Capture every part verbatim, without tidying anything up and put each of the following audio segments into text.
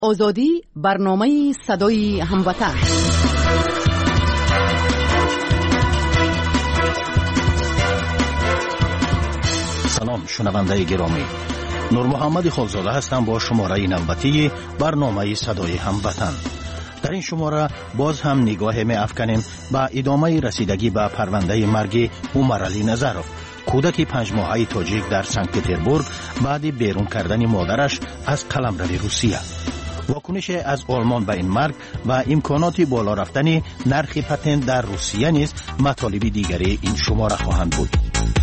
آزادی، برنامه صدای هموطن. سلام شنونده گرامی، نور محمد خالزاده هستم با شماره نوبتی برنامه صدای هموطن. در این شماره باز هم نگاه می افکنیم به ادامه رسیدگی به پرونده مرگ عمر علی نظرов، کودک پنج ماهه تاجیک در سنت پتربورگ بعد بیرون کردن مادرش از قلمرو روسیه. واکنش از آلمان به این مرگ و امکانات بالا رفتن نرخ پتنت در روسیه نیز مطالب دیگری این شماره خواهند بود.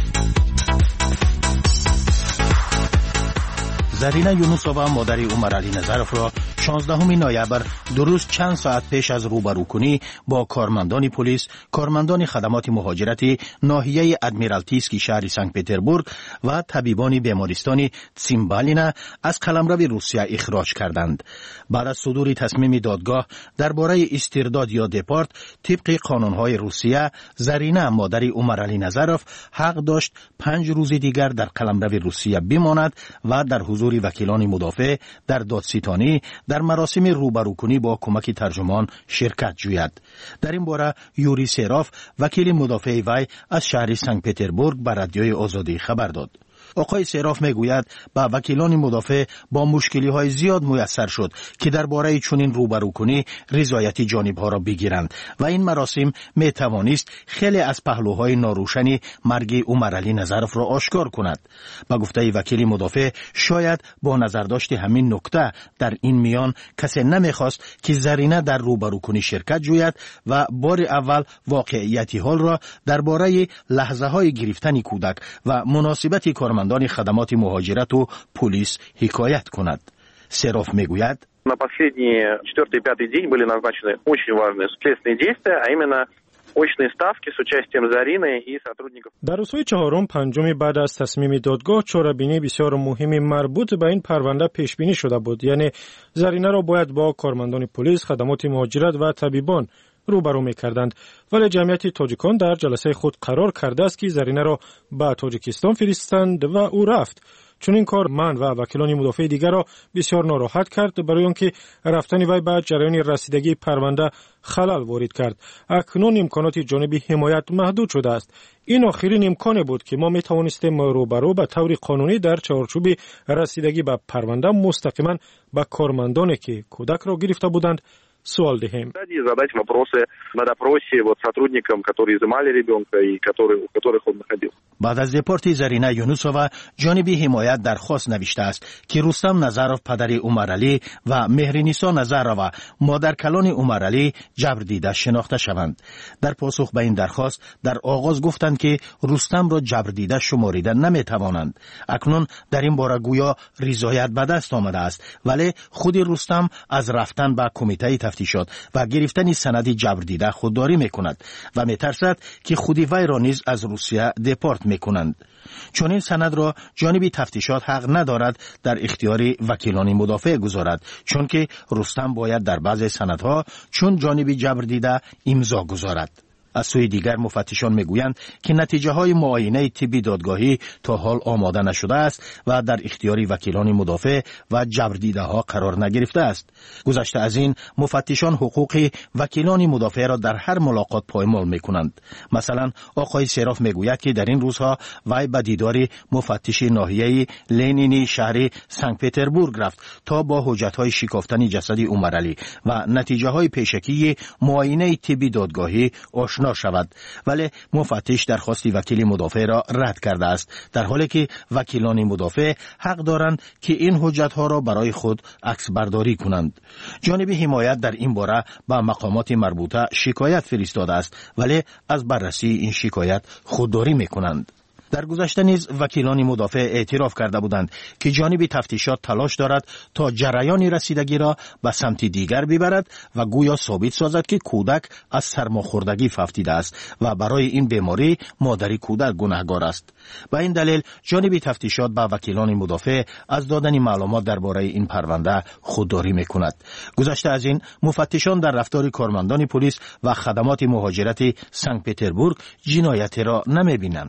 زرینه یونوسووا مادر عمر علی نظرов را شانزدهم نوامبر درست چند ساعت پیش از روبروکنی با کارمندان پلیس، کارمندان خدمات مهاجرتی ناحیه ادمیرالتیسکی شهر سنت پتربورگ و طبیبان بیمارستان تسیمبالینا از قلمرو روسیه اخراج کردند. بعد از صدور تصمیم دادگاه درباره استرداد یا دپارت طبق قانونهای روسیه، زرینه مادر عمر علی نظرov حق داشت پنج روز دیگر در قلمرو روسیه بماند و در حضور وکیلان مدافع در دادستانی در مراسم روبروکنی با کمک ترجمان شرکت جوید. در این باره یوری سراف وکیل مدافع وی از شهر سنت پتربورگ به رادیوی آزادی خبر داد. آقای سراف میگوید با وکیلان مدافع با مشکلی های زیاد میسر شد که درباره چنین روبروکنی رضایت جانب ها را بگیرند و این مراسم می توانست خیلی از پهلوهای ناروشن مرگ عمر علی نظرov را آشکار کند. با گفته وکیل مدافع شاید با نظر داشت همین نکته در این میان کسی نمیخواست که زرینه در روبروکنی شرکت جوید و بار اول واقعیت حال را درباره لحظه های گرفتن کودک و مناسبت کارمندان خدمات مهاجرت و پلیس حکایت کند. سراف میگوید На последний четвертый и пятый день были назначены очень важные следственные действия, а именно очные ставки с участием Зарины и сотрудников. در روزهای چهارم پنجم بعد از تصمیم دادگاه چهاربینی بسیار مهمی مربوط به این پرونده پیش بینی شده بود، یعنی زرینه را باید با کارمندان پلیس، خدمات مهاجرت و طبیبان روبرو می‌کردند، ولی جمعیت تاجیکان در جلسه خود قرار کرده است که زرینه را به تاجیکستان فرستند و او رفت. چون این کار من و وکیلان مدافع دیگر را بسیار ناراحت کرد، برای آنکه رفتن وی به جریان رسیدگی پرونده خلل وارد کرد. اکنون امکانات جانبی حمایت محدود شده است. این آخرین امکانی بود که ما می توانستیم روبرو به طور قانونی در چارچوب رسیدگی به پرونده مستقیما به کارمندانی که کودک را گرفته بودند سوال دهیم. Задать вопросы на допросе вот сотрудникам, которые изымали ребенка и которые, у которых он находился. بعد از دپارت زرینه یونوسووا جانب حمایت درخواست نوشته است که رستم نظرov پدر عمر علی و مهرنیسا نظرova مادر کلان عمر علی جبر دیده شناخته شوند. در پاسخ به این درخواست در آغاز گفتند که رستم را جبر دیده شماریدن نمی توانند. اکنون در این باره گویا رضایت به دست آمده است، ولی خود رستم از رفتن به کمیته تفتیشات و گرفتن سند جبر دیده خودداری میکند و میترسد که خودی وی را نیز از روسیه دپارت میکنند. چون این سند را جانب تفتیشات حق ندارد در اختیار وکیلان مدافع گذارد، چون که رستم باید در بعض سندها چون جانب جبر دیده امضا گذارد. از سوی دیگر مفتشان میگویند که نتیجه های معاینه طبی دادگاهی تا حال آماده نشده است و در اختیار وکیلان مدافع و جبر دیده ها قرار نگرفته است. گذشته از این مفتشان حقوق وکیلان مدافع را در هر ملاقات پایمال میکنند. مثلا آقای سراف میگوید که در این روزها وی به دیدار مفتش ناحیه لنینی شهر سنت پتربورگ رفت تا با حجت های شکافتن جسد عمر علی و نتیجه های پیشکی معاینه طبی دادگاهی آشنا شود، ولی مفتش درخواست وکیل مدافع را رد کرده است، در حالی که وکیلان مدافع حق دارند که این حجت ها را برای خود عکس برداری کنند. جانب حمایت در این باره با مقامات مربوطه شکایت فرستاده است، ولی از بررسی این شکایت خودداری میکنند. در گذشته نیز وکیلان مدافع اعتراف کرده بودند که جانب تفتیشات تلاش دارد تا جریان رسیدگی را به سمت دیگر ببرد و گویا ثابت سازد که کودک از سرماخوردگی ففتیده است و برای این بیماری مادر کودک گناهکار است. به این دلیل جانب تفتیشات با وکیلان مدافع از دادن معلومات درباره این پرونده خودداری میکند. گذشته از این مفتشان در رفتار کارمندان پلیس و خدمات مهاجرت سنت پتربورگ جنایتی را نمیبینند.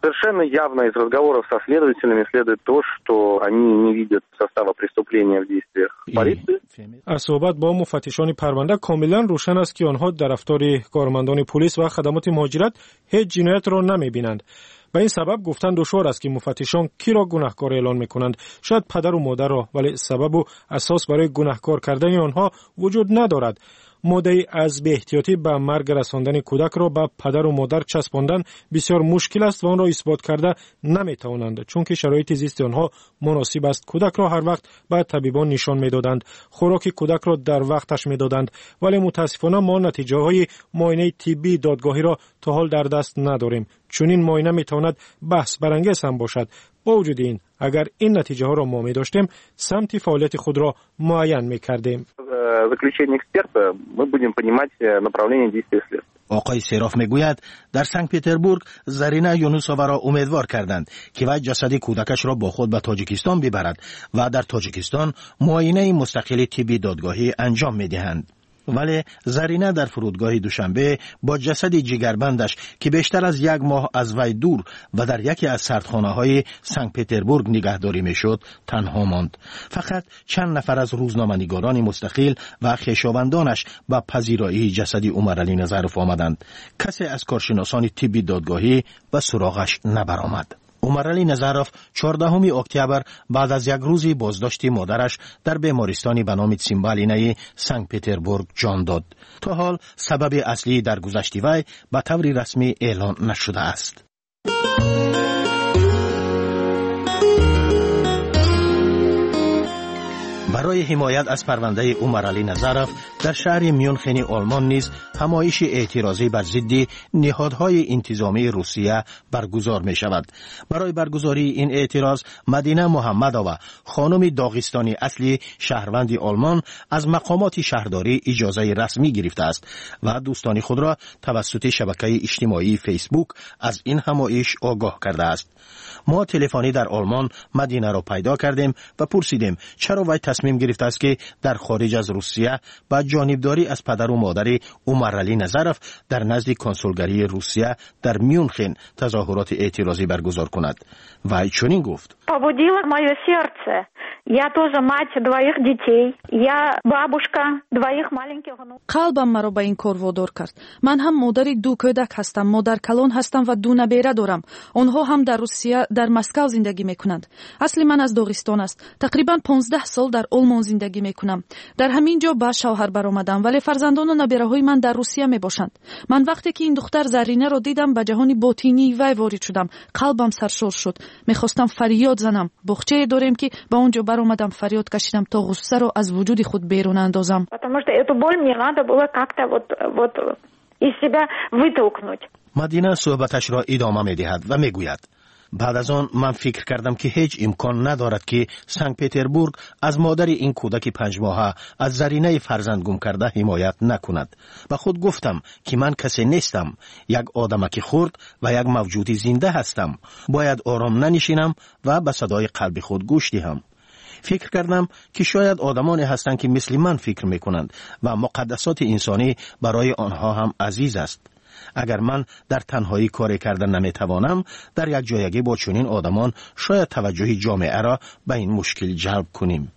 Совершенно явно из разговоров со следователями следует то, что они не видят состава преступления в действиях полиции. از صحبت با مفتشان پرونده کاملا روشن است که آنها در رفتار کارمندان پلیس و خدمات مهاجرت هیچ جنایت را نمی‌بینند. به این سبب گفتن دشوار است که مفتشان کی را گناهکار اعلان می‌کنند. شاید پدر و مادر را، ولی سبب و اساس برای گناهکار کردن آنها وجود ندارد. مدعی از بی احتیاطی به مرگ رساندن کودک را به پدر و مادر چسباندن بسیار مشکل است و آن را اثبات کرده نمی‌توانند، چون که شرایط زیست آنها مناسب است. کودک را هر وقت به طبیبان نشان می‌دادند، خوراک کودک را در وقتش می‌دادند، ولی متاسفانه ما نتیجه‌های معاینه طبی دادگاهی را تا حال در دست نداریم. چون این معاینه می‌تواند بحث برانگیز هم باشد. با وجود این، اگر این نتیجه ها را ما می داشتیم، سمت فعالیت خود را معین می کردیم. заключение эксперта мы будем понимать направление действия следствия. آقای سیراف میگوید در سنت پتربورگ زرینه یونوسووا را امیدوار کردند که وی جسد کودکش را با خود به تاجیکستان ببرد و در تاجیکستان معاینه مستقل طبی دادگاهی انجام میدهند. ولی زرینه در فرودگاه دوشنبه با جسد جگربندش که بیشتر از یک ماه از وی دور و در یکی از سردخانه‌های سنت پتربورگ نگهداری میشد تنها ماند. فقط چند نفر از روزنامه‌نگاران مستقل و خویشاوندانش به پذیرایی جسد عمرعلی نظرف آمدند. کسی از کارشناسان طبی دادگاهی به سراغش نبرآمد. عمرعلی نظرف چهاردهم اکتبر بعد از یک روزی بازداشت مادرش در بیمارستانی به نام تسیمبالینه سنت پتربورگ جان داد. تا حال سبب اصلی در گذشت وی به طور رسمی اعلان نشده است. برای حمایت از پرونده عمرعلی نظرف در شهر میونخن آلمان نیز همایش اعتراضی بر ضد نهادهای انتظامی روسیه برگزار می شود. برای برگزاری این اعتراض مدینه محمدova خانم داغستانی اصلی شهروند آلمان از مقامات شهرداری اجازه رسمی گرفته است و دوستان خود را توسط شبکه اجتماعی فیسبوک از این همایش آگاه کرده است. ما تلفنی در آلمان مدینه را پیدا کردیم و پرسیدیم چرا وی تصمیم گرفته است که در خارج از روسیه با جانبداری از پدر و مادر عمرعلی نظرف در نزد کنسولگری روسیه در میونخن تظاهرات اعتراضی برگزار کند. وی چنین گفت: побудило мое сердце. Я тоже мать двоих детей. Я бабушка двоих маленьких внуков. قلبم مرا به این کار وادار کرد. من هم مادر دو کودک هستم، مادر کلان هستم و دو نبیره دارم. آنها هم در روسیه در مسکو زندگی میکنند. اصل من از داغستان است. تقریبا پانزده سال در آلمان زندگی میکنم. در همین جا با شوهر برآمدم، ولی فرزندان و نبیره های من در روسیه میباشند. من وقتی که این دختر زرینه را دیدم به جهان باطنی وی وارد شدم. قلبم سرشار شد. میخواستم فریاد زنم. بخچه داریم که با اونجا برآمدم، فریاد کشیدم تا غصه رو از وجود خود بیرون اندازم. Потому что эту боль мне надо было как-то вот вот из себя вытолкнуть. مدینه صحبتش را ادامه می‌دهد و میگوید: بعد از آن من فکر کردم که هیچ امکان ندارد که سنت پتربورگ از مادر این کودک پنج ماهه از زرینه فرزند گم کرده حمایت نکند. با خود گفتم که من کسی نیستم، یک آدمک خرد و یک موجود زنده هستم. باید آرام ننشینم و به صدای قلب خود گوش دهم. فکر کردم که شاید آدمانی هستند که مثل من فکر میکنند و مقدسات انسانی برای آنها هم عزیز است. اگر من در تنهایی کاری کردن نمیتوانم، در یک جایگی با چنین آدمان شاید توجه جامعه را به این مشکل جلب کنیم.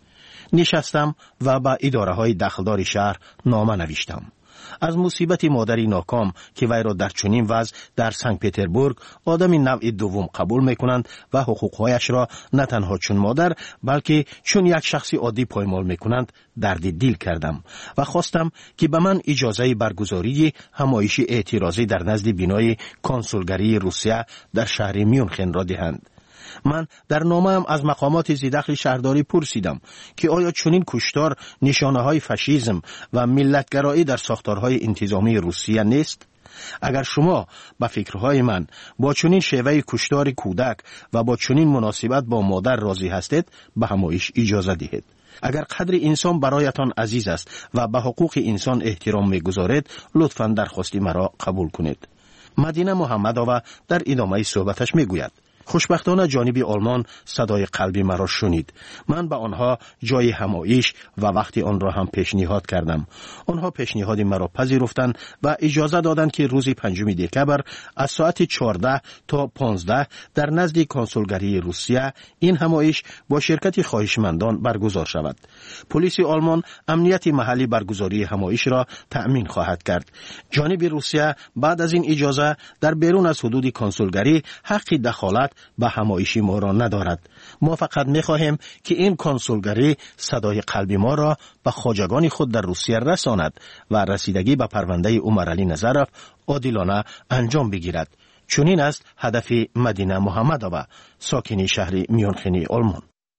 نشستم و با اداره های دخلدار شهر نامه نوشتم. از مصیبت مادری ناکام که وی را در چنین وضع در سنت پتربورگ آدم نوع دوم قبول میکنند و حقوقهایش را نه تنها چون مادر بلکه چون یک شخصی عادی پایمال میکنند درد دل کردم و خواستم که به من اجازه برگزاری همایش اعتراضی در نزد بینای کنسولگری روسیه در شهر میونخن را دهند. من در نامه‌ام از مقامات زیدخل شهرداری پرسیدم که آیا چنین کشتار نشانه‌های فاشیسم و ملتگرایی در ساختارهای انتظامی روسیه نیست؟ اگر شما با فکرهای من با چنین شیوه کشتار کودک و با چنین مناسبت با مادر راضی هستید، به همایش اجازه دهید. اگر قدر انسان برایتان عزیز است و به حقوق انسان احترام می‌گذارید، لطفاً درخواست مرا قبول کنید. مدینه محمدova در ادامه صحبتش میگوید: خوشبختانه جانب آلمان صدای قلبی مرا شنید. من به آنها جای همایش و وقتی آن را هم پیشنهاد کردم. آنها پیشنهاد مرا پذیرفتند و اجازه دادند که روز پنجم دکبر از ساعت چهارده تا پانزده در نزد کنسولگری روسیه این همایش با شرکت خواهشمندان برگزار شود. پلیس آلمان امنیت محلی برگزاری همایش را تأمین خواهد کرد. جانب روسیه بعد از این اجازه در بیرون از حدود کنسولگری حق دخالت به همایش ما را ندارد. ما فقط می‌خواهیم که این کنسولگری صدای قلبی ما را به خواجگان خود در روسیه رساند و رسیدگی به پرونده عمرعلی نظرов عادلانه انجام بگیرد. چنین است هدف مدینه محمدова، ساکن شهر میونخن آلمان.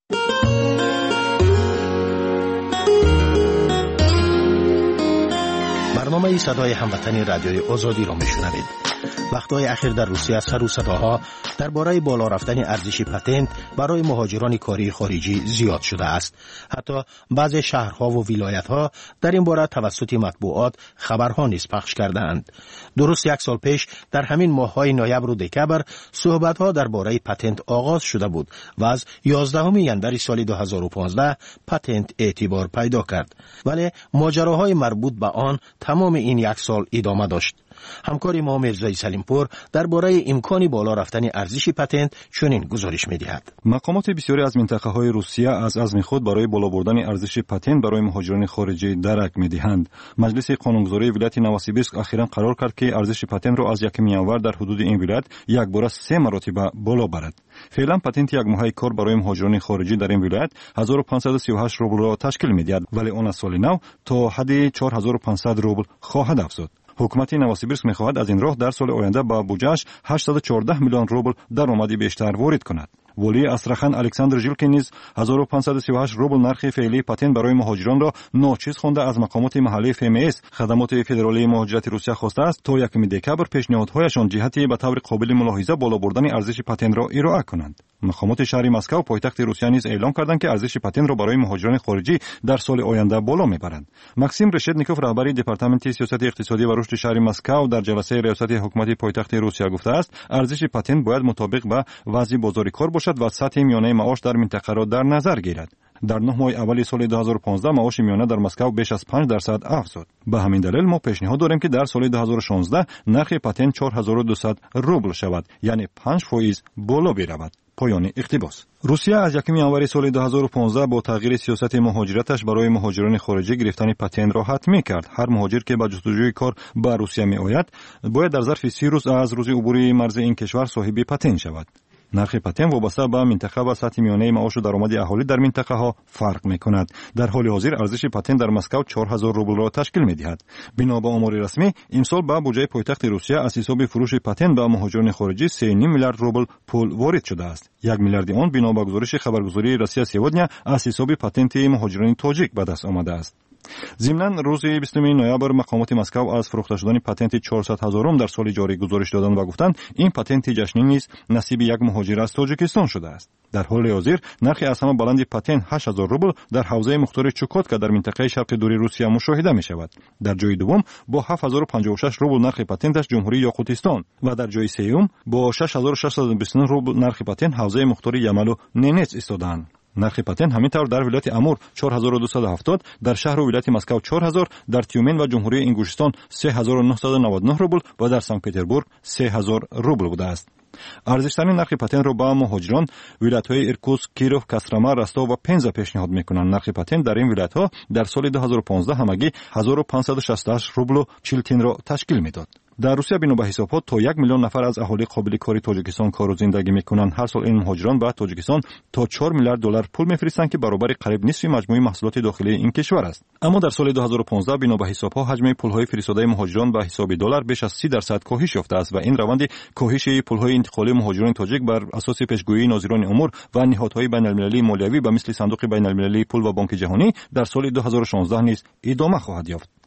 برنامه صدای هموطنی رادیوی آزادی را میشنوید. وقتهای اخیر در روسیه سر و صداها درباره بالا رفتن ارزش پتنت برای مهاجران کاری خارجی زیاد شده است. حتی بعضی شهرها و ولایت‌ها در این باره توسط مطبوعات خبرها نیز پخش کرده‌اند. درست یک سال پیش در همین ماه‌های نوامبر و دکبر صحبت‌ها درباره پتنت آغاز شده بود و از یازدهم ژانویه سال دو هزار و پانزده پتنت اعتبار پیدا کرد. ولی ماجراهای مربوط به آن تمام این یک سال ادامه داشت. همکار ما میرزای سلیمپور درباره امکان بالا رفتن ارزش پتنت چنین گزارش می‌دهد. مقامات بسیاری از منطقه‌های روسیه از عزم خود برای بالا بردن ارزش پتنت برای مهاجران خارجی درک می‌دهند. مجلس قانونگذاری ولایت نووسیبیرسک اخیراً قرار کرد که ارزش پتنت را از یکم ژانویه در حدود این ولایت یک بار سه مرتبه بالا برد. فعلا پتنت یک ماهه کار برای مهاجران خارجی در این ولایت هزار و پانصد و سی و هشت روبل را تشکیل می‌دهد، ولی آن از سال نو تا حد چهار هزار و پانصد روبل خواهد افزود. حکومت نووسیبیرسک می‌خواهد از این راه در سال آینده با بودجه‌اش هشتصد و چهارده میلیون روبل درآمدی بیشتر وارد کند. ولی استراخان الکساندر ژیلکین نیز هزار و پانصد و سی و هشت روبل نرخ فعلی پتنت برای مهاجران را ناچیز خونده از مقامات محلی اف ام اس خدمات فدرالی مهاجرت روسیه خواسته است تا یکم دکبر پیشنهادهایشان جهتی به طور قابل ملاحظه بالا بردن ارزش پتنت را ارائه کنند. مقامات شهر مسکو پایتخت روسیه نیز اعلام کردند که ارزش پتنت را برای مهاجران خارجی در سال آینده بالا میبرند. ماکسیم رشدنیکوف رهبر دپارتمنت سیاست اقتصادی و رشد شهر مسکو در جلسه ریاست حکومت پایتخت روسیه گفته است ارزش پتنت باید مطابق با وضع بازار کار باشد و سطح میانه معاش در منطقه را در نظر گیرد. در نه ماه اول سال دو هزار و پانزده معاش میانه در مسکو بیش از پنج درصد افزود. به همین دلیل ما پیشنهاد داریم که در سال دو هزار و شانزده نرخ پتنت چهار هزار و دویست روبل شود، یعنی پنج درصد بالا برود. پایان اقتباس. روسیه از یکم ژانویه سال دو هزار و پانزده با تغییر سیاست مهاجرتش برای مهاجران خارجی گرفتن پتنت را حتمی کرد. هر مهاجر که به جستجوی کار به روسیه می آید باید در ظرف سی روز از روز عبور مرز این کشور صاحب پتنت شود. نرخ پتنت وابسته به منطقه و سطح میانه معاش و درآمد اهالی در منطقه ها فرق می کند. در حال حاضر ارزش پتنت در مسکو چهار هزار روبل را تشکیل می دهد. بنا به آمار رسمی امسال به بودجه پایتخت روسیه از حساب فروش پتنت به مهاجران خارجی سه و نیم میلیارد روبل پول وارد شده است. یک میلیارد آن بنا به گزارش خبرگزاری روسیه سیودنیا از حساب پتنت مهاجران تاجیک به دست آمده است. ضمناً روز بیستم نوامبر مقامات مسکو از فروخته شدن پتنت چهارصد هزارم در سال جاری گزارش دادند و گفتند این پتنت جشنی نیز نصیب یک مهاجر از تاجیکستان شده است. در حال حاضر نرخ از همه بلند پتنت هشت هزار روبل در حوزه مختار چوکاتکا در منطقه شرق دوری روسیه مشاهده می شود. در جای دوم با هفت هزار و پنجاه و شش روبل نرخ پتنتش جمهوری یاقوتستان و در جای سوم با شش هزار و ششصد و بیست و نه روبل نرخ پتنت حوزه مختار یمل و نینتس ایستادند. نرخ پتنت همینطور در ولایت امور چهار هزار و دویست و هفتاد، در شهر و ولایت مسکو چهار هزار، در تیومن و جمهوری انگوشتان سه هزار و نهصد و نود و نه روبل و در سنت پترزبورگ سه هزار روبل بوده است. ارزش‌ترین نرخ پتنت را با مهاجران ولایت‌های ایرکوتسک، کیروف، کاسترما، رستاو و پنزا پیشنهاد می‌کنند. نرخ پتنت در این ولایت‌ها در سال دو هزار و پانزده همگی هزار و پانصد و شصت و هشت روبل و چهل تن را تشکیل می‌داد. در روسیه بنا به حسابات تا یک میلیون نفر از اهالی قابل کاری تاجیکستان کار و زندگی می‌کنند. هر سال این مهاجران به تاجیکستان تا چهار میلیارد دلار پول می‌فرستند که برابر قریب نصف مجموع محصولات داخلی این کشور است. اما در سال دو هزار و پانزده بنا به حسابها حجم پول‌های فرستاده مهاجران به حساب دلار بیش از سی درصد کاهش یافته است و این روند کاهش پول‌های انتقالی مهاجران تاجیک بر اساس پیشگویی ناظران امور و نهادهای بین‌المللی مالیوی به مثل صندوق بین‌المللی پول و بانک جهانی در سال دو هزار و شانزده نیز ادامه خواهد یافت.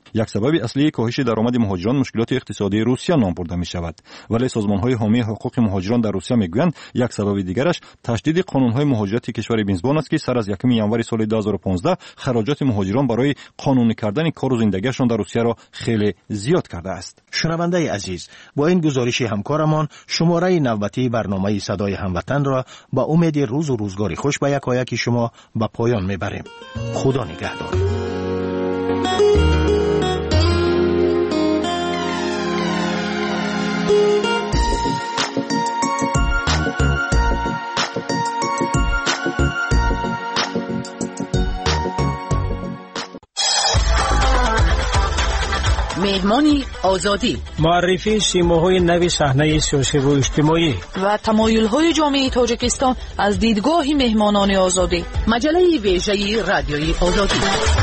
یک سبب اصلی کاهش درآمد مهاجران مشکلات اقتصادی روسیه نام برده می شود. ولی سازمان‌های حامی حقوق مهاجران در روسیه میگویند یک سبب دیگرش تشدید قانون‌های مهاجرت کشور میزبان است که سر از یکم ژانویه سال دو هزار و پانزده خراجات مهاجران برای قانونی کردن کار و زندگیشان در روسیه را خیلی زیاد کرده است. شنونده عزیز، با این گزارش همکارمان شماره نوبتی برنامه صدای هموطن را با امید روز و روزگاری خوش به یکایک شما به پایان میبریم. خدا نگهدار. مهمانی آزادی، معرفی سیماهای نوی صحنه سیاسی و اجتماعی و تمایل‌های جامعه تاجیکستان از دیدگاه مهمانان آزادی. مجله ویژه رادیوی آزادی.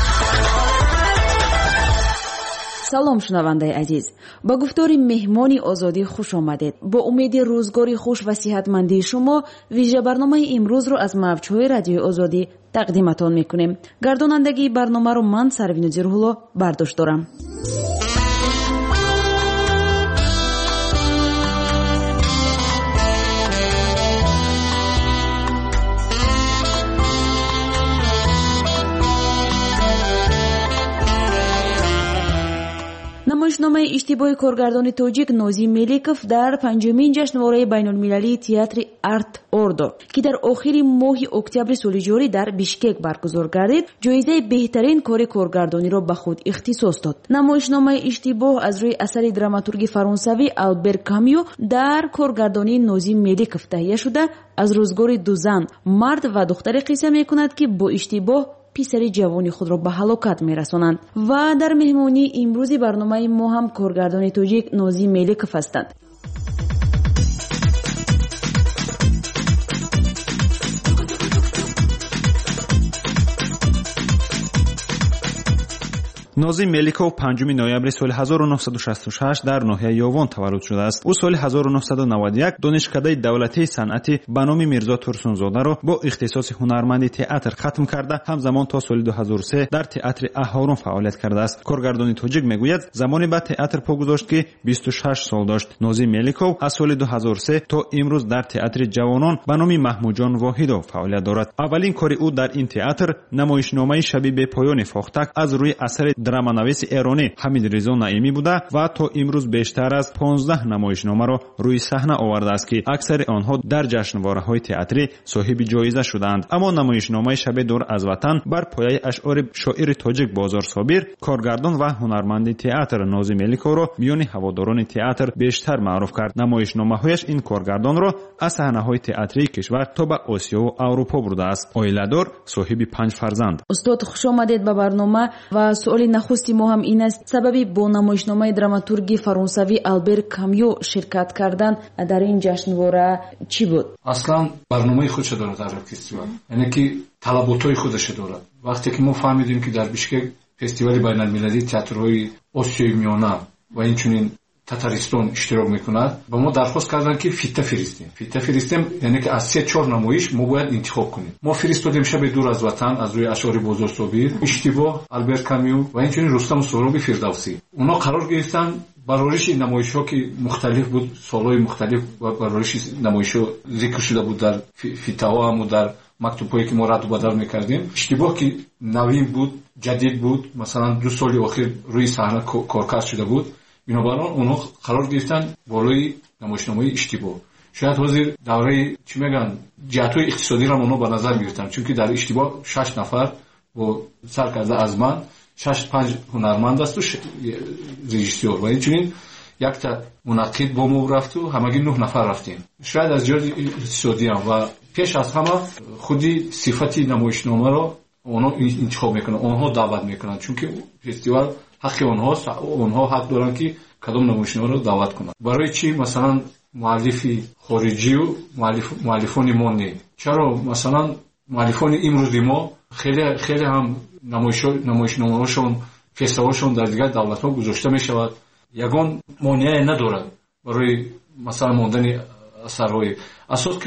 سلام شنونده عزیز، با گفتار مهمانی آزادی خوش آمدید. با امید روزگاری خوش و صحتمندی شما ویژه برنامه امروز رو از موجهای رادیوی آزادی تقدیمتان میکنیم. گردانندگی برنامه رو من سروین زیرهولا برداشت دارم. نمایشنامه اشتباه کارگردان تاجیک نازی ملیکوف در پنجمین جشنواره بین‌المللی تئاتر آرت اوردو که در آخر ماه اکتبر سال جاری در بیشکک برگزار گردید، جایزه بهترین کار کارگردانی را به خود اختصاص داد. نمایشنامه اشتباه از روی اثر دراماتورگ فرانسوی آلبر کامیو در کارگردانی نازی ملیکوف تهیه شده از روزگار دو زن، مرد و دختر قصه می‌کند که با اشتباه پسر جوانی خود را به هلاکت می‌رسانند. و در مهمانی امروزی برنامه ما هم کارگردان تاجیک نازی ملیکوف هستند. نازی ملیکوف پنجم نوامبر سال هزار و نهصد و شصت و شش در ناحیه یاوان تولد شده است. او سال هزار و نهصد و نود و یک دانشکده دولتی صنعتی به نام میرزا ترسونزاده را با اختصاص هنرمندی تئاتر ختم کرده، همزمان تا سال دو هزار و سه در تئاتر اهارون فعالیت کرده است. کارگردان تاجیک میگوید زمانی به تئاتر پا گذاشت که بیست و شش سال داشت. نازی ملیکوف از سال دو هزار و سه تا امروز در تئاتر جوانان به نام محمودجان واحدو فعالیت دارد. اولین کار او در این تئاتر نمایشنامه شب به پایان فاختک از روی اثر درامانویس ایرانی حمید رضا نعیمی بوده و تا امروز بیشتر از پانزده نمایشنامه را روی صحنه آورده است که اکثر آنها در جشنواره‌های تئاتری صاحب جایزه شدند. اما نمایشنامه شب دور از وطن بر پایه اشعار شاعر تاجیک بازار صابر، کارگردان و هنرمند تئاتر نازی ملیکوف را میان هواداران تئاتر بیشتر معروف کرد. نمایشنامه‌هایش این کارگردان را از صحنه‌های تئاتری کشور تا به آسیا و اروپا برده است. عائله‌دار، صاحب پنج فرزند. استاد خوش آمدید به برنامه و سوال نخستی ما هم این است: سببی با نمایشنامه دراماتورگی فرانسوی آلبر کامیو شرکت کردن در این جشنواره چی بود؟ اصلا برنامه خودش داره در فستیوال، یعنی که طلباتای خودش داره. وقتی که ما فهمیدیم که در بیشکک فستیوال بین‌المللی تئاترهای آسیای میانه و اینچنین تاتارستان اشتراک میکند، با ما درخواست کردن که فیته فرستیم. فیته فرستیم یعنی که از سه چهار نمایش ما باید انتخاب کنیم. ما فرستادیم شب دور از وطن از روی اشعار بازار صابر، اشتباه، آلبر کامیو و اینچنین رستم سهرابی فردوسی. اونا قرار گرفتن برایش نمایش‌ها که مختلف بود، سال‌های مختلف و برایش نمایش‌ها ذکر شده بود در فیته‌ها هم و در مکتوب‌هایی که ما رد و بدل می‌کردیم. اشتباه که نوین بود، جدید بود، مثلا دو سال اخیر روی صحنه کارکرد شده بود. بنابراین اونها قرار گرفتن بالای نمایشنامه اشتباه. شاید حاضر دوره چی میگن جهت‌های اقتصادی را اونها به نظر می‌گرفتن، چون که در اشتباه شش نفر با سرکرده از من شش پنج هنرمند است و ش... رژیسور و اینچنین یک تا منعقد با ما رفت و همگی نه نفر رفتیم. شاید از جهت اقتصادی هم و پیش از همه خودی صفتی نمایشنامه را اونها انتخاب میکنن، اونها دعوت میکنن، چون که فستیوال حق اونهاست، اونها حق دارن که کدام نمایشنامه رو دعوت کنن. برای چی مثلا مؤلفی خارجی و مؤلف مؤلفان ما نه؟ چرا مثلا مؤلفان امروزی ما خیلی خیلی هم نمایش نمایشنامه‌هاشون فستیوالشون در دیگر دولت‌ها گذاشته میشود، یگان مانعی ندارد برای مثلا ماندن اثرهای اساس که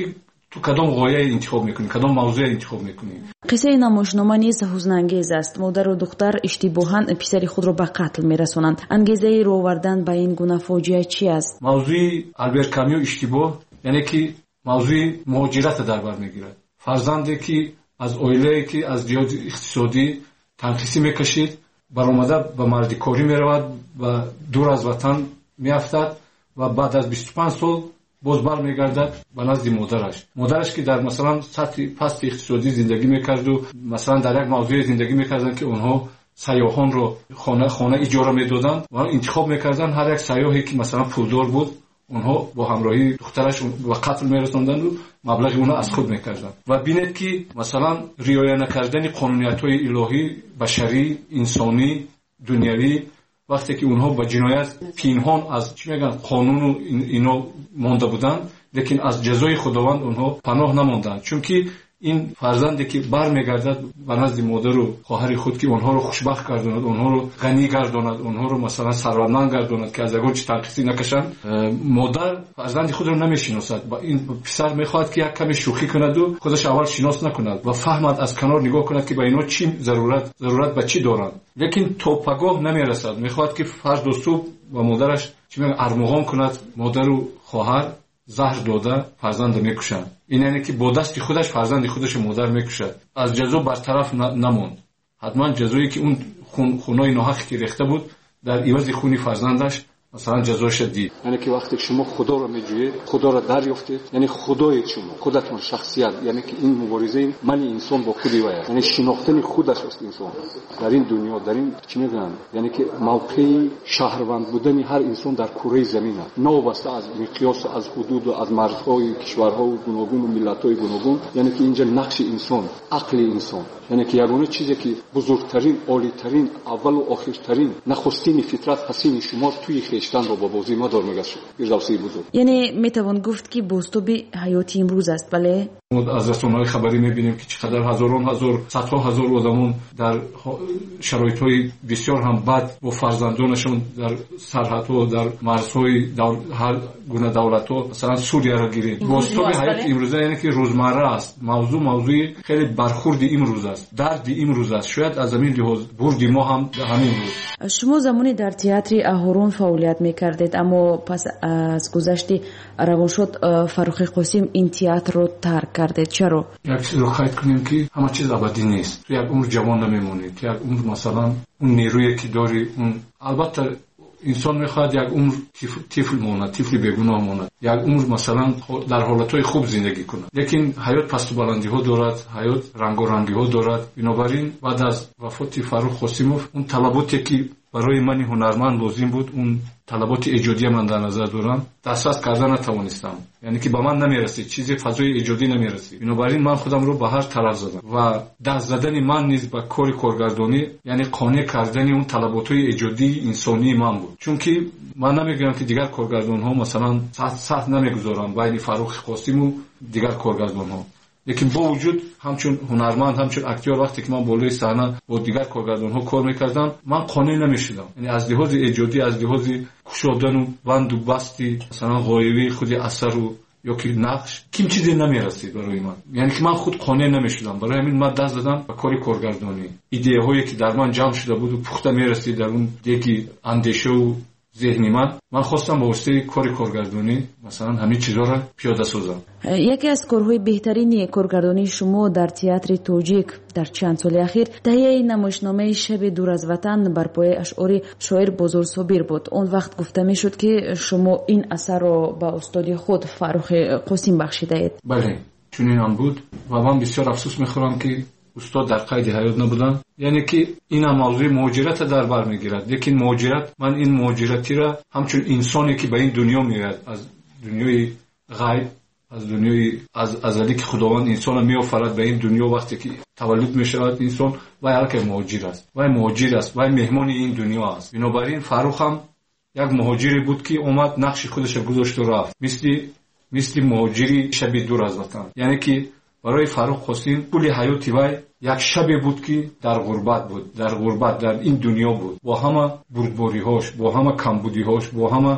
تو کدام غایه انتخاب میکنی، کدام موضوع انتخاب میکنی. قصه نمایشنامه نیز حزن‌انگیز است. مادر و دختر اشتباهاً پسر خود را به قتل میرسانند. انگیزه رو آوردن به این گونه فاجعه چی است؟ موضوع آلبرت کامیو اشتباه یعنی که موضوع مهاجرت در بر میگیرد. فرزندی که از اویله‌ای که از جهت اقتصادی تنقیصی میکشید برآمده به مردی کاری میرود و دور از وطن میافتد و بعد از بیست و پنج سال باز بر میگردد به نزد مادرش. مادرش که در مثلا سطح پست اقتصادی زندگی میکرد و مثلا در یک موضوع زندگی میکردن که اونها سیاحان رو خانه خانه اجاره میدادن و انتخاب میکردن هر یک سیاحی که مثلا پولدار بود اونها با همراهی دخترش و قتل میرسوندن و مبلغ اونها از خود میکردن. و بینید که مثلا رعایت نکردن قانونیت‌های الهی، بشری، انسانی، دنیوی وقتی که اونها با جنایت پنهان از چی میگن قانون و اینا مانده بودن، لیکن از جزای خداوند اونها پناه نماندند. چون که این فرزندی که برمیگردد به نزد مادر و خواهر خود که اونها رو خوشبخت گرداند، اونها رو غنی گرداند، اونها رو مثلا ثروتمند گرداند که از اون چی تنقیصی نکشند، مادر فرزند خود رو نمیشناسد. با این پسر میخواد که یک کمی شوخی کند و خودش اول شناس نکند و فهمد از کنار نگاه کند که با اینا چی ضرورت ضرورت به چی دارند، لیکن تو پگاه نمیرسد. میخواد که فرض و صبح و مادرش چی میگن ارمغان کند، مادر و خواهر زهر داده فرزند میکشند. این یعنی که با دست خودش فرزند خودش مادر میکشد. از جزا برطرف نموند. حتما جزایی که اون خون خونای ناحق که ریخته بود در عوض خونی فرزندش مثلا جزاش دید. یعنی که وقتی شما خدا رو میجویید، خدا رو دریافتید، یعنی خدای شما، خودتون شخصیت، یعنی که این مبارزه من انسان با خودی وای، یعنی شناختن خودش است انسان در این دنیا، در این چی میگن، یعنی که موقع شهروند بودن هر انسان در کره زمین است، نوبسته از مقیاس از حدود و از مرزهای کشورها و گوناگون و ملت‌های گوناگون. یعنی که اینجا نقش انسان، عقل انسان، یعنی که یگانه چیزی که بزرگترین، عالی‌ترین، اول و آخرترین، نخستین فطرت حسین شما توی خیشتن رو با بازی ما دار میگشت. فردوسی بزرگ. یعنی میتوان گفت که بازتاب حیاتی امروز است. بله. از رسانه‌های خبری می‌بینیم که چقدر هزاران هزار صدها هزار آدمون در شرایط‌های بسیار هم بد با فرزندانشون در سرحدها در مرزهای دول... هر گونه دولت‌ها مثلا سوریه را گیرید. بازتاب حیات امروزه یعنی که روزمره است. موضوع موضوع خیلی برخورد امروز است. درد امروز است. شاید از همین لحاظ برد ما هم همین روز. شما زمانی در تئاتر اهورون فعالیت می‌کردید، اما پس از گذشت روانشاد فروخی قاسم این تئاتر رو ترک کردید. چرا؟ یک چیز رو قید کنیم که همه چیز ابدی نیست. تو یک عمر جوان نمیمونی. تو یک عمر مثلا اون نیرویی که داری، اون البته انسان میخواد یک عمر طفل ماند، طفل بیگناه ماند، یک عمر مثلا در حالتهای خوب زندگی کنه، لیکن حیات پست و بلندی ها دارد، حیات رنگ و رنگی ها دارد. بنابراین بعد از وفات فروخ قاسموف اون طلباتی که برای من هنرمند لازم بود، اون طلبات ایجادی من در نظر دارم، دسترس کردن نتوانستم. یعنی که به من نمیرسید، چیزی فضای ایجادی نمیرسید. بنابراین من خودم رو به هر طرف زدم و دست زدن من نیز به کار کارگردانی یعنی قانع کردن اون طلبات‌های ایجادی انسانی من بود. چون که من نمیگم که دیگر کارگردان ها مثلا سخت سخت نمیگذارم بین فروخ قاسم و دیگر کارگردان ها، لیکن با وجود همچون هنرمند، همچون اکتور، وقتی که من بالای صحنه با دیگر کارگردان ها کار میکردم من قانع نمیشدم. یعنی از لحاظ ایجادی، از لحاظ کشادن و بند و بستی مثلا غایبی خودی اثر و یا که نقش کیم چیزی نمیرسید برای من. یعنی که من خود قانع نمیشدم. برای همین من دست دادم به کار کارگردانی. ایده هایی که در من جمع شده بود و پخته میرسید در اون دیگه اندیشه و ذهنی من من خواستم با واسطه کار کارگردانی مثلا همین چیزا رو پیاده سازم. یکی از کارهای بهترین کارگردانی شما در تئاتر توجیک در چند سال اخیر تهیه نمایشنامه شب دور از وطن بر پایه اشعار شاعر بزرگ صابر بود. اون وقت گفته میشد که شما این اثر را به استاد خود فروخ قاسم بخشیده اید. بله، چون این بود و من بسیار افسوس میخورم که استاد در قید حیات نبودن. یعنی که این موضوع مهاجرت در بر میگیرد، لیکن مهاجرت، من این مهاجرتی را همچون انسانی که به این دنیا میاد، از دنیای غیب، از دنیای از ازلی که خداوند انسان میآفرد به این دنیا، وقتی که تولد میشود انسان و هر که مهاجر است و مهاجر است و مهمان این دنیا است. بنابراین فروخ هم یک مهاجری بود که اومد نقش خودش را گذاشت و رفت، مثل مثل مهاجری شب دور از وطن. یعنی که برای فروخ قاسم کل حیاتی وای یک شب بود که در غربت بود، در غربت در این دنیا بود، با همه بردباری‌هاش، با همه کمبودی‌هاش، با همه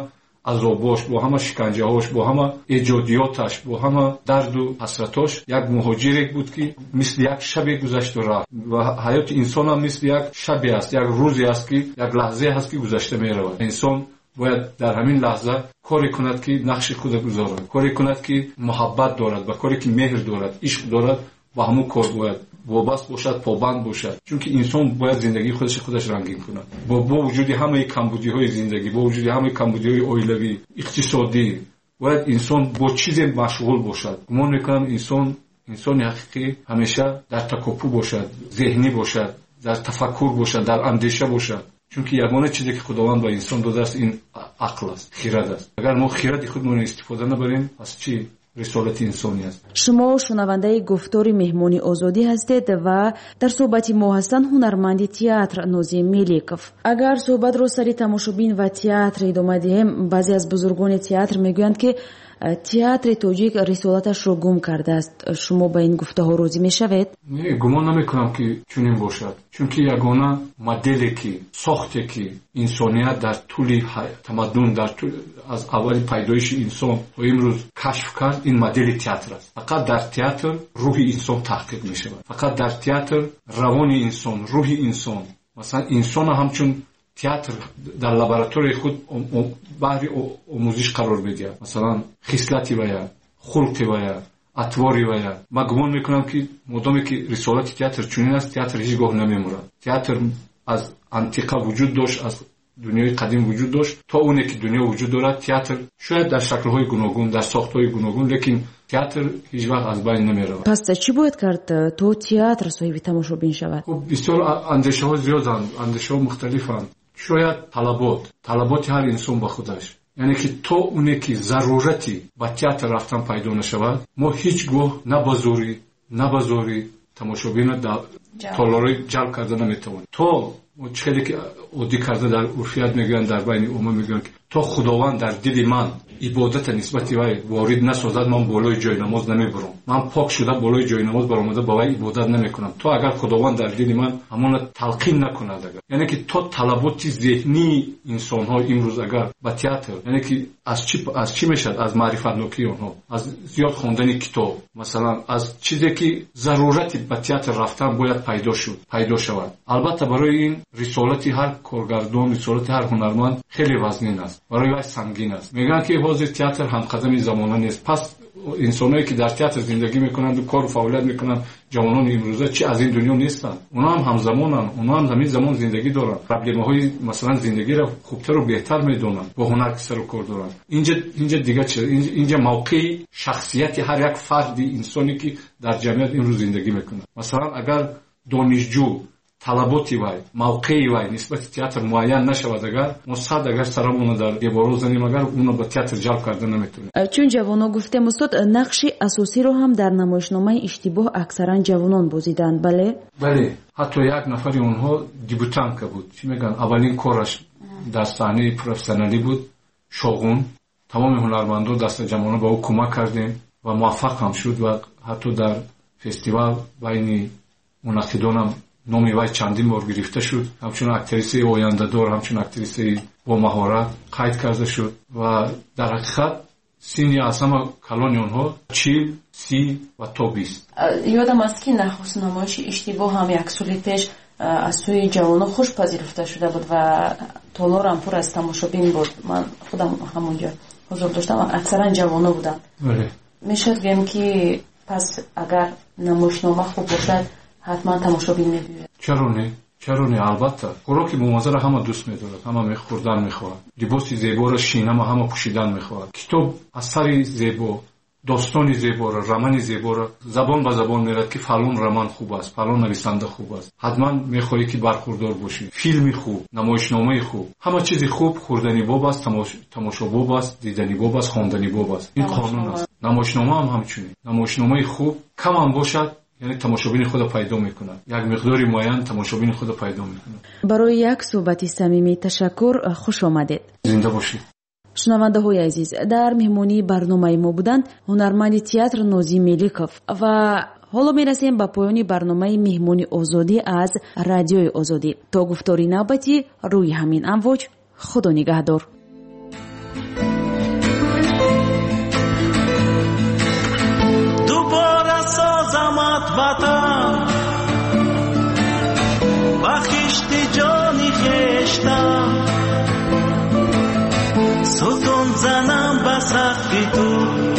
азобош, бо ҳама шиканҷаҳош, бо ҳама эҷодиёташ, бо ҳама дарду ҳасратош як муҳоҷирек буд, ки мисли як шабе гузашту рафт. ва ҳаёти инсон ҳам мисли як шабе аст, як рӯзе аст, ки як лаҳзае ҳаст, ки гузашта меравад. инсон бояд дар ҳамин лаҳза коре кунад, ки нақши худа гузорад, коре кунад, ки муҳаббат дорад, ба коре ки меҳр дорад, ишқ дорад, ба ҳамун кор бояд вобаст бошад, побанд бошад. чунки инсон бояд зиндагии худаш худаш рангин кунад. бо бо вуҷуди ҳамаи камбудиҳои зиндагӣ, бо вуҷуди ҳамаи камбудиҳои оилавӣ, иқтисодӣ, бояд инсон бо чизе машғул бошад. гумон мекунам инсон инсони ҳақиқӣ ҳамеша дар такоппу бошад, зеҳнӣ бошад, дар тафаккур бошад, дар андеша бошад. чунки ягона чизе ки худованд ба инсон додааст ин ақл аст, хирад аст. агар мо хиради худмон истифода набарем, пас чӣ рисолати инсони аст? шумо шунавандаи гуфтори меҳмони озодӣ ҳастед ва дар суҳбати мо ҳастанд ҳунарманди театр Нозим Меликов. агар суҳбатро сари тамошобин ва театр идома диҳем, баъзе аз бузургони театр мегӯянд, ки театри тоҷик рисолаташро гум кардааст. шумо ба ин гуфтаҳо розӣ мешавед? не, гумон намекунам ки чунин бошад. чунки ягона моделе ки сохте ки инсоният дар тӯли тамаддун, дар тӯли аз аввали пайдоиши инсон то имрӯз кашф кард, ин модели театр аст. фақат дар театр рӯҳи инсон таҳқиқ мешавад. фақат дар театр равони инсон, рӯҳи инсон, масалан инсона ҳамчун театр дар лабораторияи худ баҳри омӯзиш қарор медиҳад. масалан хислати вая, хулқи вая, атвори вая. ман гумон мекунам ки модоме ки рисолати театр чунин аст, театр ҳеҷ гоҳ намемурад. театр аз антиқа вуҷуд дошт, аз дунёи қадим вуҷуд дошт, то оне ки дунё вуҷуд дорад. театр шояд дар шаклҳои гуногун, дар сохтҳои гуногун, лекин театр ҳеҷ вақт аз байн намеравад. пас чӣ бояд кард то театр соҳиби тамошобин шавад? хуб бисёр андешаҳо зиёданд, андешаҳо мухталифанд. шояд талабот, талаботи ҳар инсон ба худаш. яъне ки то оне ки зарурати ба театр рафтан пайдо нашавад, мо ҳеҷ гоҳ на ба зори, на ба зори тамошобина толорои ҷалб карда наметавонем. то хеле ки оддӣ карда дар урфият мегӯянд, дар байни умма мегӯянд, то худованд дар дили ман ибодата нисбати вай ворид насозад, ман болои ҷойнамоз намебурам, ман пок шуда болои ҷойнамоз баромада ба вай ибодат намекунам. то агар худованд дар дили ман ҳамона талқин накунад, агар яъне ки то талаботи зеҳнии инсонҳо имрӯз агар ба театр, яъне ки аз чӣ аз чӣ мешавад? аз маърифатнокии онҳо, аз зиёд хондани китоб, масалан аз чизе ки зарурати ба театр рафтан бояд пайдо шуд, пайдо шавад. албатта барои ин рисолати ҳар коргардон, рисолати ҳар ҳунарманд хеле вазнин аст, барои вай сангин аст. мегӯянд ки ҳозир театр ҳамқадами замона нест. пас инсонҳое ки дар театр зиндагӣ мекунанду кору фаъолият мекунанд, ҷавонони имрӯза чи аз ин дунё нестанд? онҳо ҳам ҳамзамонанд, онҳо ҳам ҳамин замон зиндагӣ доранд, проблемаҳои масалан зиндагиро хубтару беҳтар медонанд, бо ҳунар ки сару кор доранд. инҷа инҷа дига чи инҷа мавқеи шахсияти ҳар як фарди инсоне ки дар ҷамъият имрӯз зиндагӣ мекунад. масалан агар донишҷӯ талаботи вай, мавқеи вай нисбати театр муайян нашавад, агар мо сад агар сарамона дар деворо занем, агар уно ба театр ҷалб карда наметавонем. чун ҷавоно гуфтем устод, нақши асосиро ҳам дар намоишномаи иштибоҳ аксаран ҷавонон бозиданд, бале? бале, ҳатто як нафари онҳо дебютантка буд. чӣ мегӯянд, аввалин кораш дар саҳнаи профессионалӣ буд. шоғун, тамоми ҳунармандон даста ҷамона ба ӯ кӯмак кардем ва муваффақ ҳам шуд ва ҳатто дар фестивал байни мунаққидонам номи вай чандин бор гирифта шуд. ҳамчун актрисаи ояндадор, ҳамчун актрисаи бо маҳорат қайд карда шуд ва дар ҳақиқат синни аз ҳама калони онҳо чил, си ва то бист. ёдам аст ки нахуст намоиши иштибоҳ ҳам як соли пеш аз сӯи ҷавонон хуш пазируфта шуда буд ва толорам пур аз тамошобин буд. ман худам ҳамонҷо ҳузур доштам, аксаран ҷавоно буданд. мешавад гӯем ки пас агар намоишнома хуб бошад, ҳатман тамошобин мебиёяд. чаро не? чаро не? албатта. хӯроки бомазаро ҳама дӯст медорад, ҳама мехӯрдан мехоҳад. либоси зеборо, шинама ҳама пӯшидан мехоҳад. китоб асари зебо, достони зеборо, романи зеборо забон ба забон мерад ки фалон роман хуб аст, фалон нависанда хуб аст. ҳатман мехоҳӣ ки бархӯрдор бошӣ. филми хуб, намоишномаи хуб, ҳама чизи хуб хӯрдани боб аст, тамошобоб аст, дидани боб аст, хондани боб аст. ин қонун аст. намоишнома ҳам ҳамчунин. намоишномаи хуб кам ҳам бошад, яъне тамошобини худро пайдо мекунад. як миқдори муайян тамошобини худро пайдо мекунад. барои як суҳбати самимӣ ташаккур. хуш омадед. зинда бошед. шунавандаҳои азиз, дар меҳмонии барномаи мо буданд ҳунарманди театр Нозим Меликов ва ҳоло мерасем ба поёни барномаи меҳмони озодӣ аз радиои Озодӣ. то гуфтори навбатӣ рӯи ҳамин амвоҷ, худо нигаҳдор. وطن بخشت جانی خشتم ستون زنم به سقف تو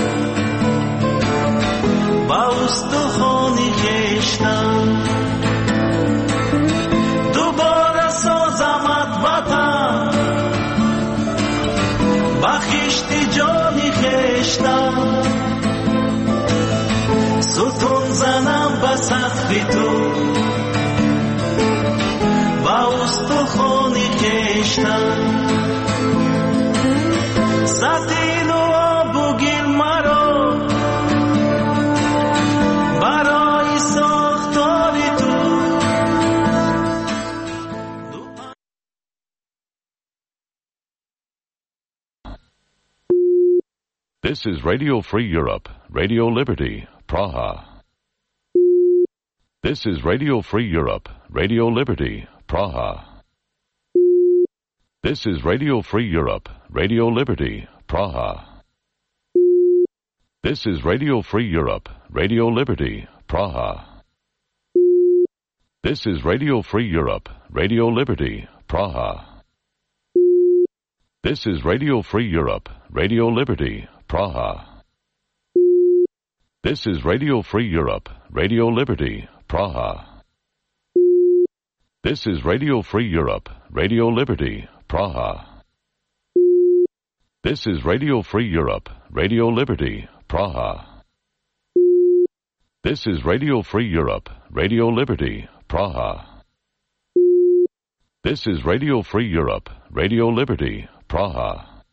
با استخوانی خشتم دوباره سازمت وطن بخشت جانی خشتم ستون زنم به سقف تو با استخوانی خشتم سطیل و آب و گل مرا برای ساختار تو. This is Radio Free Europe, Radio Liberty, Praha. This is Radio Free Europe, Radio Liberty, Praha. This is Radio Free Europe, Radio Liberty, Praha. This is Radio Free Europe, Radio Liberty, Praha. This is Radio Free Europe, Radio Liberty, Praha. This is Radio Free Europe, Radio Liberty, Praha. This is Radio Free Europe, Radio Liberty, Praha. This is Radio Free Europe, Radio Liberty, Praha. This is Radio Free Europe, Radio Liberty, Praha. This is Radio Free Europe, Radio Liberty, Praha. This is Radio Free Europe, Radio Liberty, Praha.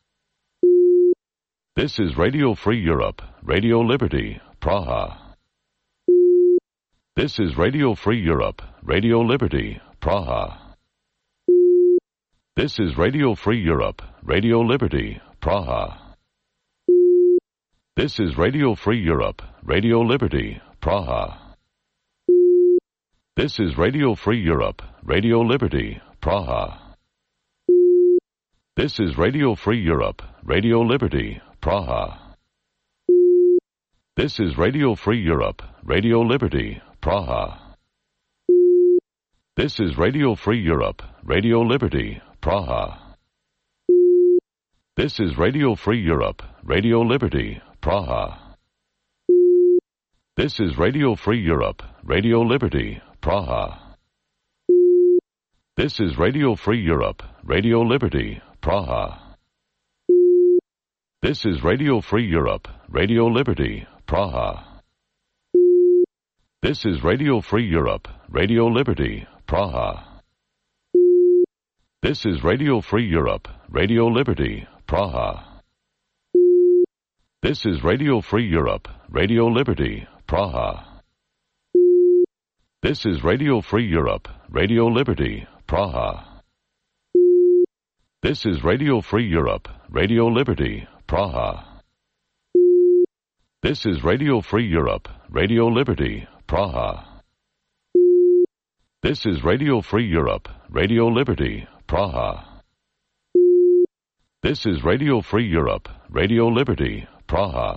This is Radio Free Europe, Radio Liberty, Praha. This is Radio Free Europe, Radio Liberty, Praha. This is Radio Free Europe, Radio Liberty, Praha. This is Radio Free Europe, Radio Liberty, Praha. This is Radio Free Europe, Radio Liberty, Praha. This is Radio Free Europe, Radio Liberty, Praha. This is Radio Free Europe, Radio Liberty, Praha. This is Radio Free Europe, Radio Liberty, Praha. This is Radio Free Europe, Radio Liberty, Praha. This is Radio Free Europe, Radio Liberty, Praha. This is Radio Free Europe, Radio Liberty, Praha. This is Radio Free Europe, Radio Liberty, Praha. This is Radio Free Europe, Radio Liberty, Praha. This is Radio Free Europe, Radio Liberty, Praha. This is Radio Free Europe, Radio Liberty, Praha. This is Radio Free Europe, Radio Liberty, Praha. This is Radio Free Europe, Radio Liberty, Praha. This is Radio Free Europe, Radio Liberty, Praha. This is Radio Free Europe, Radio Liberty, Praha. This is Radio Free Europe, Radio Liberty, Praha.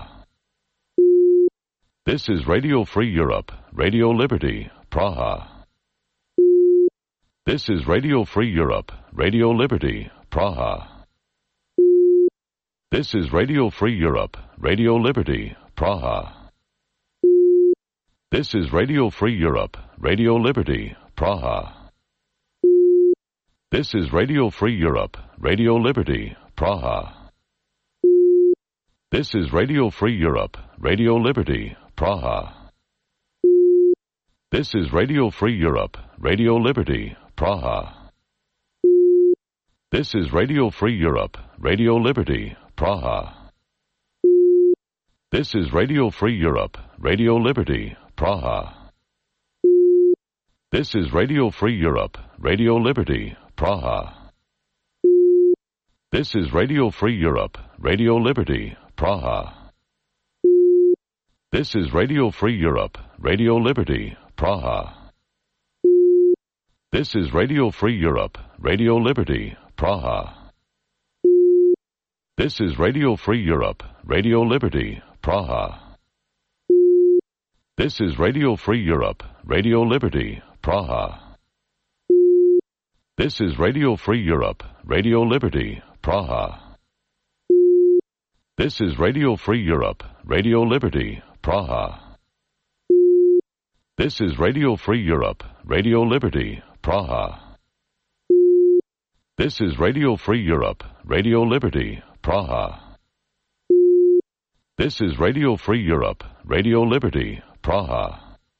This is Radio Free Europe, Radio Liberty, Praha. This is Radio Free Europe, Radio Liberty, Praha. This is Radio Free Europe, Radio Liberty, Praha. This is Radio Free Europe, Radio Liberty, Praha. This is Radio Free Europe, Radio Liberty, Praha. This is Radio Free Europe, Radio Liberty, Praha. This is Radio Free Europe, Radio Liberty, Praha. This is Radio Free Europe, Radio Liberty, Praha. This is Radio Free Europe, Radio Liberty, Praha. This is Radio Free Europe, Radio Liberty, Praha. This is Radio Free Europe, Radio Liberty, Praha. This is Radio Free Europe, Radio Liberty, Praha. This is Radio Free Europe, Radio Liberty, Praha. This is Radio Free Europe, Radio Liberty, Praha. This is Radio Free Europe, Radio Liberty, Praha. This is Radio Free Europe, Radio Liberty, Praha. This is Radio Free Europe, Radio Liberty, Praha. This is Radio Free Europe, Radio Liberty, Praha. This is Radio Free Europe, Radio Liberty, Praha. This is Radio Free Europe, Radio Liberty, Praha.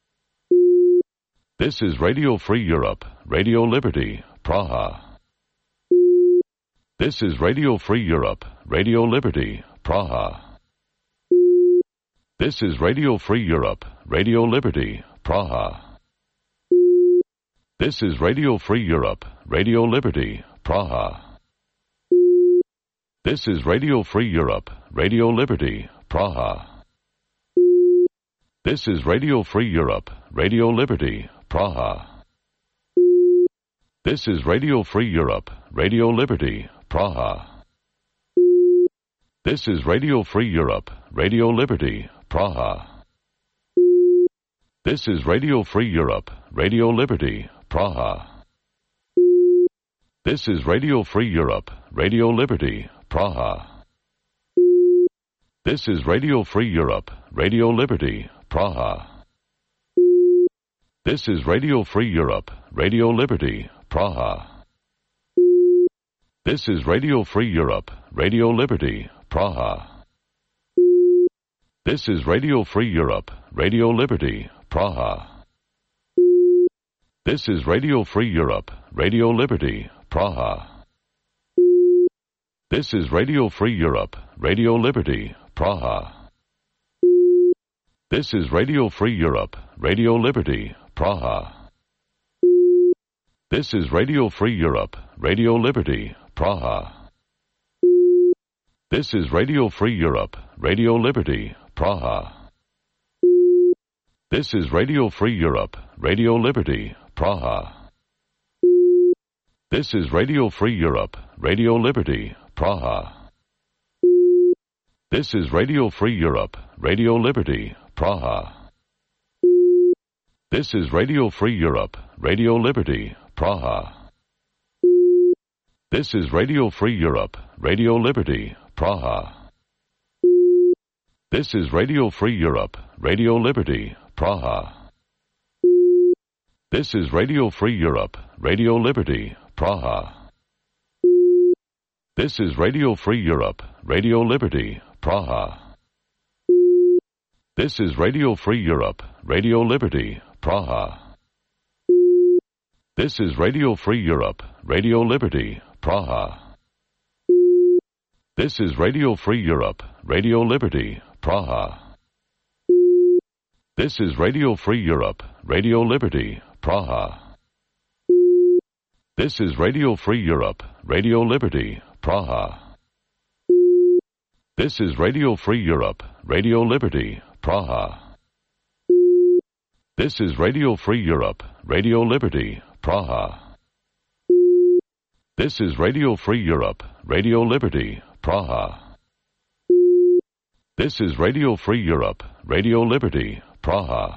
This is Radio Free Europe, Radio Liberty, Praha. This is Radio Free Europe, Radio Liberty, Praha. This is Radio Free Europe, Radio Liberty, Praha. This is Radio Free Europe, Radio Liberty, Praha. This is Radio Free Europe, Radio Liberty, Praha. This is Radio Free Europe, Radio Liberty, Praha. This is Radio Free Europe, Radio Liberty, Praha. This is Radio Free Europe, Radio Liberty, Praha. This is Radio Free Europe, Radio Liberty, Praha. This is Radio Free Europe, Radio Liberty, Praha. This is Radio Free Europe, Radio Liberty, Praha. This is Radio Free Europe, Radio Liberty, Praha. This is Radio Free Europe, Radio Liberty, Praha. This is Radio Free Europe, Radio Liberty, Praha. This is Radio Free Europe, Radio Liberty, Praha. This is Radio Free Europe, Radio Liberty, Praha. This is Radio Free Europe, Radio Liberty, Praha. This is Radio Free Europe, Radio Liberty, Praha. This is Radio Free Europe, Radio Liberty, Praha. This is Radio Free Europe, Radio Liberty, Praha. This is Radio Free Europe, Radio Liberty, Praha. This is Radio Free Europe, Radio Liberty, Praha. This is Radio Free Europe, Radio Liberty, Praha. This is Radio Free Europe, Radio Liberty, Praha. This is Radio Free Europe, Radio Liberty, Praha. This is Radio Free Europe, Radio Liberty, Praha. This is Radio Free Europe, Radio Liberty, Praha. This is Radio Free Europe, Radio Liberty, Praha. This is Radio Free Europe, Radio Liberty, Praha. This is Radio Free Europe, Radio Liberty, Praha. This is Radio Free Europe, Radio Liberty, Praha. This is Radio Free Europe, Radio Liberty, Praha. This is Radio Free Europe, Radio Liberty, Praha. This is Radio Free Europe, Radio Liberty, Praha. This is Radio Free Europe, Radio Liberty, Praha. This is Radio Free Europe, Radio Liberty, Praha.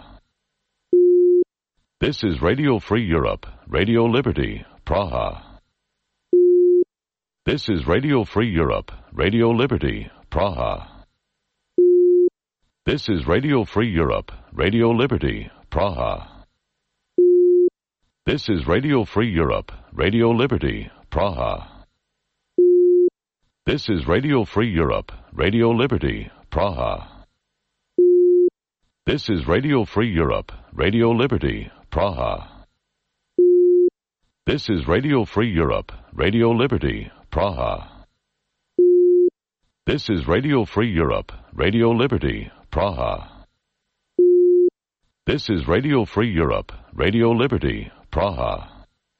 This is Radio Free Europe, Radio Liberty, Praha. This is Radio Free Europe, Radio Liberty, Praha. This is Radio Free Europe, Radio Liberty, Praha. This is Radio Free Europe, Radio Liberty, Praha. This is Radio Free Europe, Radio Liberty, Praha. This is Radio Free Europe, Radio Liberty, Praha. This is Radio Free Europe, Radio Liberty, Praha. This is Radio Free Europe, Radio Liberty, Praha. This is Radio Free Europe, Radio Liberty, Praha.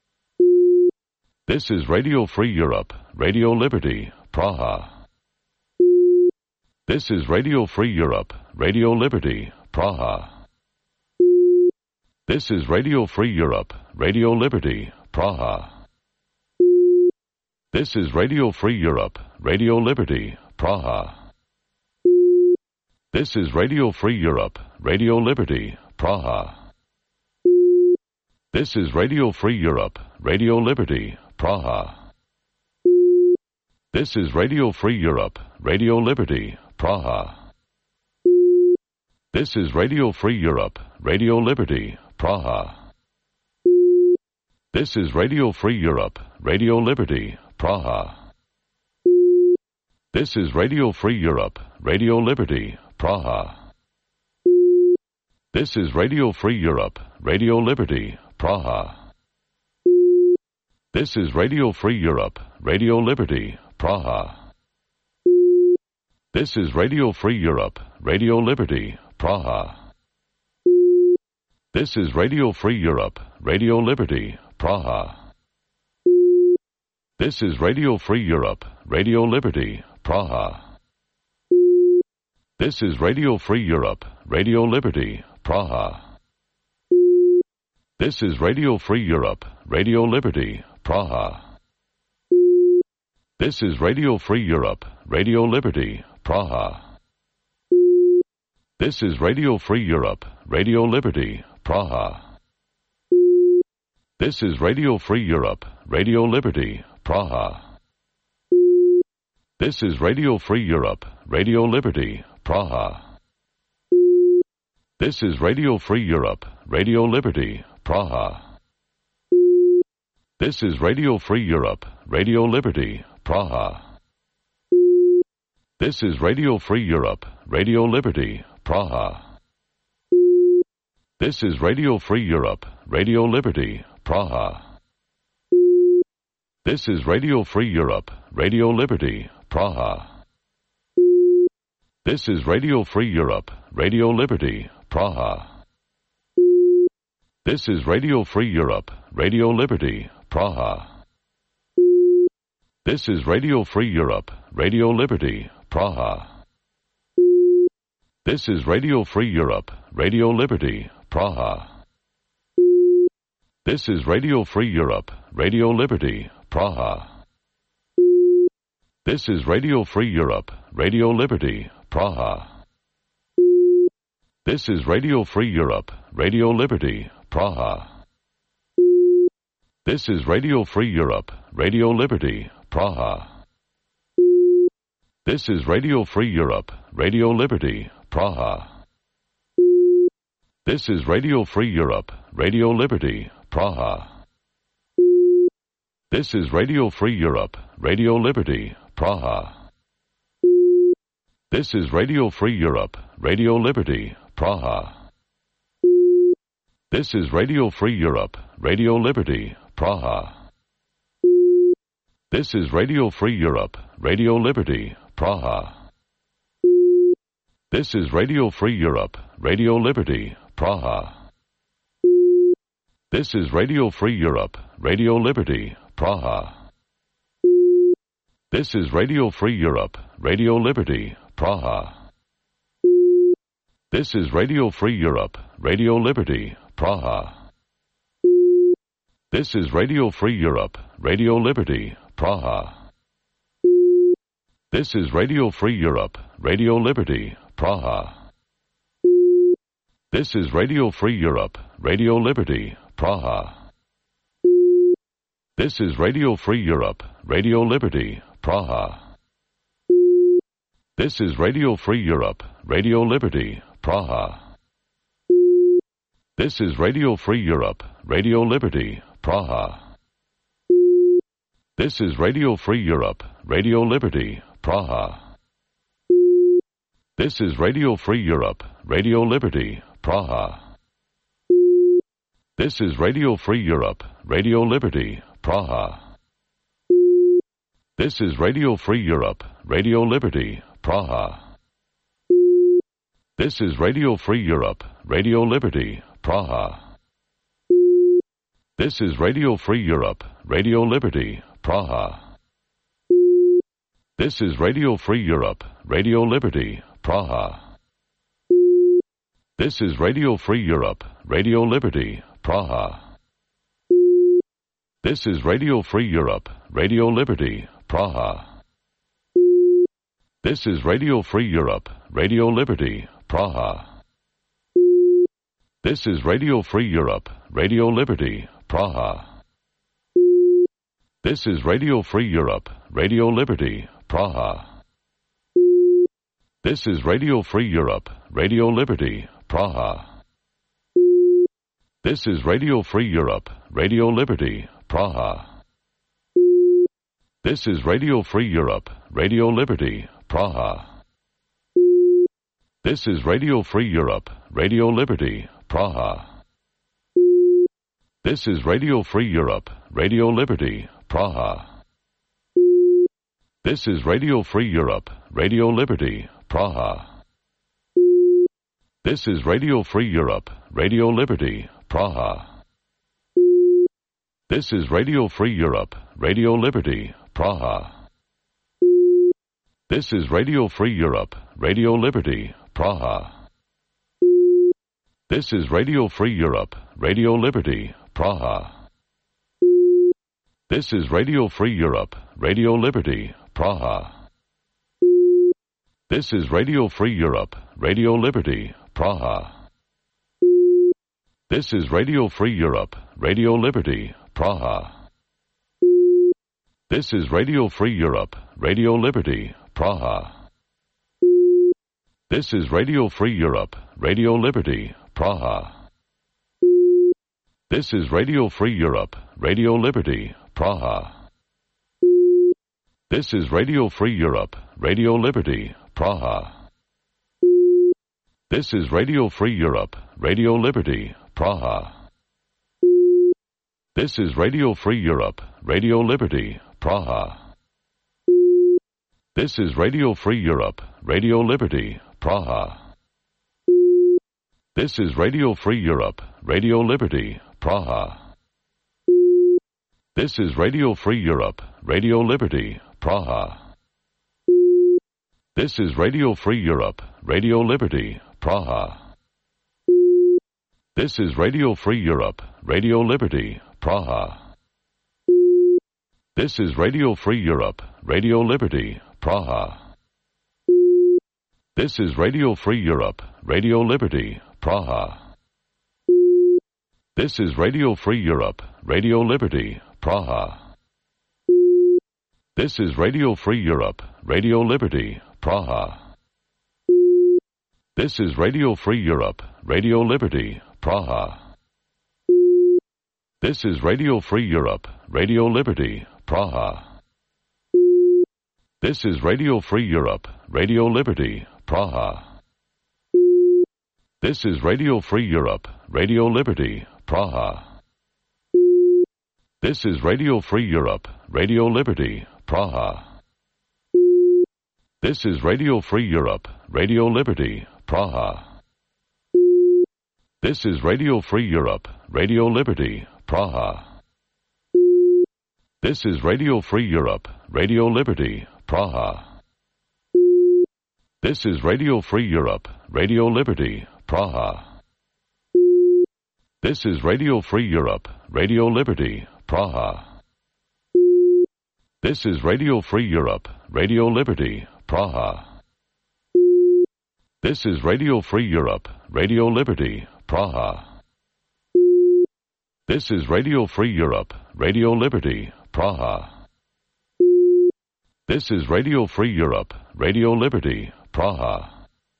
This is Radio Free Europe, Radio Liberty, Praha. This is Radio Free Europe, Radio Liberty, Praha. This is Radio Free Europe, Radio Liberty, Praha. This is Radio Free Europe, Radio Liberty, Praha. This is Radio Free Europe, Radio Liberty, Praha. This is Radio Free Europe, Radio Liberty, Praha. This is Radio Free Europe, Radio Liberty, Praha. This is Radio Free Europe, Radio Liberty, Praha. This is Radio Free Europe, Radio Liberty, Praha. This is Radio Free Europe, Radio Liberty, Praha. This is Radio Free Europe, Radio Liberty, Praha. This is Radio Free Europe, Radio Liberty, Praha. This is Radio Free Europe, Radio Liberty, Praha. This is Radio Free Europe, Radio Liberty, Praha. This is Radio Free Europe, Radio Liberty, Praha. This is Radio Free Europe, Radio Liberty, Praha. This is Radio Free Europe, Radio Liberty, Praha. This is Radio Free Europe, Radio Liberty, Praha. This is Radio Free Europe, Radio Liberty, Praha. This is Radio Free Europe, Radio Liberty, Praha. This is Radio Free Europe, Radio Liberty, Praha. This is Radio Free Europe, Radio Liberty, Praha. This is Radio Free Europe, Radio Liberty, Praha. This is Radio Free Europe, Radio Liberty, Praha. This is Radio Free Europe, Radio Liberty, Praha. This is Radio Free Europe, Radio Liberty, Praha. This is Radio Free Europe, Radio Liberty, Praha. This is Radio Free Europe, Radio Liberty, Praha. This is Radio Free Europe, Radio Liberty, Praha. This is Radio Free Europe, Radio Liberty, Praha. This is Radio Free Europe, Radio Liberty, Praha. This is Radio Free Europe, Radio Liberty, Praha. This is Radio Free Europe, Radio Liberty, Praha. This is Radio Free Europe, Radio Liberty, Praha. This is Radio Free Europe, Radio Liberty, Praha. This is Radio Free Europe, Radio Liberty, Praha. This is Radio Free Europe, Radio Liberty, Praha. This is Radio Free Europe, Radio Liberty, Praha. This is Radio Free Europe, Radio Liberty, Praha. This is Radio Free Europe, Radio Liberty, Praha. This is Radio Free Europe, Radio Liberty, Praha. This is Radio Free Europe, Radio Liberty, Praha. This is Radio Free Europe, Radio Liberty, Praha. This is Radio Free Europe, Radio Liberty, Praha. This is Radio Free Europe, Radio Liberty, Praha. This is Radio Free Europe, Radio Liberty, Praha. This is Radio Free Europe, Radio Liberty, Praha. This is Radio Free Europe, Radio Liberty, Praha. This is Radio Free Europe, Radio Liberty, Praha. This is Radio Free Europe, Radio Liberty, Praha. This is Radio Free Europe, Radio Liberty, Praha. This is Radio Free Europe, Radio Liberty, Praha. This is Radio Free Europe, Radio Liberty, Praha. This is Radio Free Europe, Radio Liberty, Praha. This is Radio Free Europe, Radio Liberty, Praha. This is Radio Free Europe, Radio Liberty, Praha. This is Radio Free Europe, Radio Liberty, Praha. This is Radio Free Europe, Radio Liberty, Praha. This is Radio Free Europe, Radio Liberty, Praha. This is Radio Free Europe, Radio Liberty, Praha. This is Radio Free Europe, Radio Liberty, Praha. This is Radio Free Europe, Radio Liberty, Praha. This is Radio Free Europe, Radio Liberty, Praha. This is Radio Free Europe, Radio Liberty, Praha. This is Radio Free Europe, Radio Liberty, Praha. This is Radio Free Europe, Radio Liberty, Praha. This is Radio Free Europe, Radio Liberty, Praha. This is Radio Free Europe, Radio Liberty, Praha. This is Radio Free Europe, Radio Liberty, Praha. This is Radio Free Europe, Radio Liberty, Praha. This is Radio Free Europe, Radio Liberty, Praha. This is Radio Free Europe, Radio Liberty, Praha. This is Radio Free Europe, Radio Liberty, Praha. This is Radio Free Europe, Radio Liberty, Praha. This is Radio Free Europe, Radio Liberty, Praha. This is Radio Free Europe, Radio Liberty, Praha. This is Radio Free Europe, Radio Liberty, Praha. This is Radio Free Europe, Radio Liberty, Praha. This is Radio Free Europe, Radio Liberty, Praha. This is Radio Free Europe, Radio Liberty, Praha. This is Radio Free Europe, Radio Liberty, Praha. This is Radio Free Europe, Radio Liberty, Praha. This is Radio Free Europe, Radio Liberty, Praha. This is Radio Free Europe, Radio Liberty, Praha. This is Radio Free Europe, Radio Liberty, Praha. This is Radio Free Europe, Radio Liberty, Praha. This is Radio Free Europe, Radio Liberty, Praha. This is Radio Free Europe, Radio Liberty, Praha. This is Radio Free Europe, Radio Liberty, Praha. This is Radio Free Europe, Radio Liberty, Praha. This is Radio Free Europe, Radio Liberty, Praha. This is Radio Free Europe, Radio Liberty, Praha. This is Radio Free Europe, Radio Liberty, Praha. This is Radio Free Europe, Radio Liberty, Praha. This is Radio Free Europe, Radio Liberty, Praha. This is Radio Free Europe, Radio Liberty, Praha. This is Radio Free Europe, Radio Liberty, Praha. This is Radio Free Europe, Radio Liberty, Praha. This is Radio Free Europe, Radio Liberty, Praha. This is Radio Free Europe, Radio Liberty, Praha. This is Radio Free Europe, Radio Liberty, Praha. This is Radio Free Europe, Radio Liberty, Praha. This is Radio Free Europe, Radio Liberty, Praha. This is Radio Free Europe, Radio Liberty, Praha.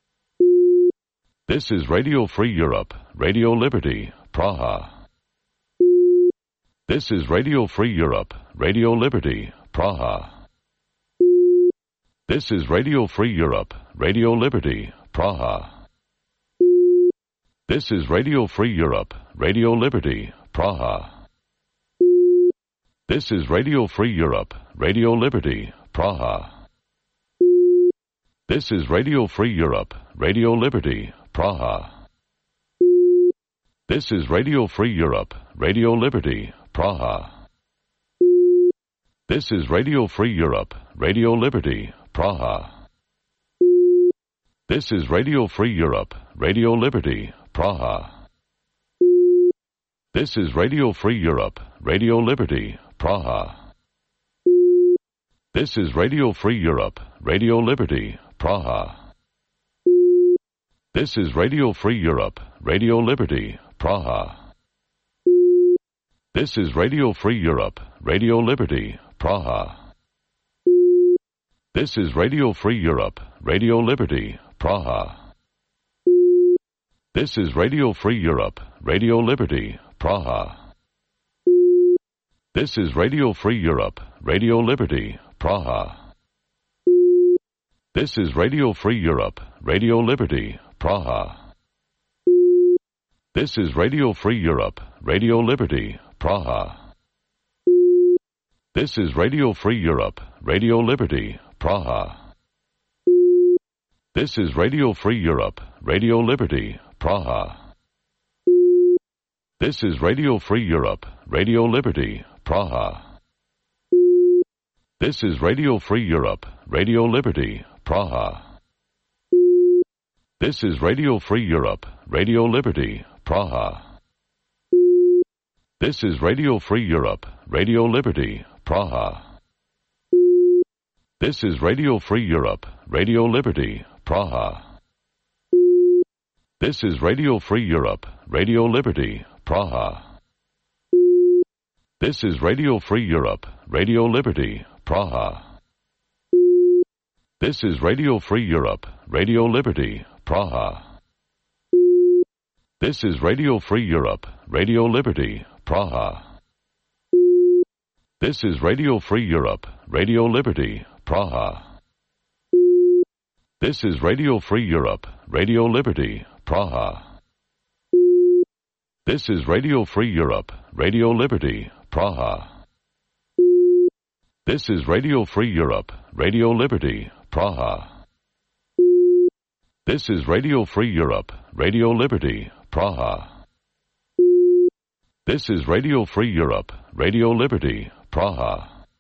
This is Radio Free Europe, Radio Liberty, Praha. This is Radio Free Europe, Radio Liberty, Praha. This is Radio Free Europe, Radio Liberty, Praha. This is Radio Free Europe, Radio Liberty, Praha. This is Radio Free Europe, Radio Liberty, Praha. This is Radio Free Europe, Radio Liberty, Praha. This is Radio Free Europe, Radio Liberty, Praha. This is Radio Free Europe, Radio Liberty, Praha. This is Radio Free Europe, Radio Liberty, Praha. This is Radio Free Europe, Radio Liberty, Praha. This is Radio Free Europe, Radio Liberty, Praha. This is Radio Free Europe, Radio Liberty, Praha. This is Radio Free Europe, Radio Liberty, Praha. This is Radio Free Europe, Radio Liberty, Praha. This is Radio Free Europe, Radio Liberty, Praha. This is Radio Free Europe, Radio Liberty, Praha. This is Radio Free Europe, Radio Liberty, Praha. This is Radio Free Europe, Radio Liberty, Praha. This is Radio Free Europe, Radio Liberty, Praha. This is Radio Free Europe, Radio Liberty, Praha. This is Radio Free Europe, Radio Liberty, Praha. This is Radio Free Europe, Radio Liberty, Praha. This is Radio Free Europe, Radio Liberty, Praha. This is Radio Free Europe, Radio Liberty, Praha. This is Radio Free Europe, Radio Liberty, Praha. This is Radio Free Europe, Radio Liberty, Praha. This is Radio Free Europe, Radio Liberty, Praha. This is Radio Free Europe, Radio Liberty, Praha. This is Radio Free Europe, Radio Liberty, Praha. This is Radio Free Europe, Radio Liberty, Praha. This is Radio Free Europe, Radio Liberty, Praha. This is Radio Free Europe, Radio Liberty, Praha. This is Radio Free Europe, Radio Liberty, Praha. This is Radio Free Europe, Radio Liberty, Praha. This is Radio Free Europe, Radio Liberty, Praha.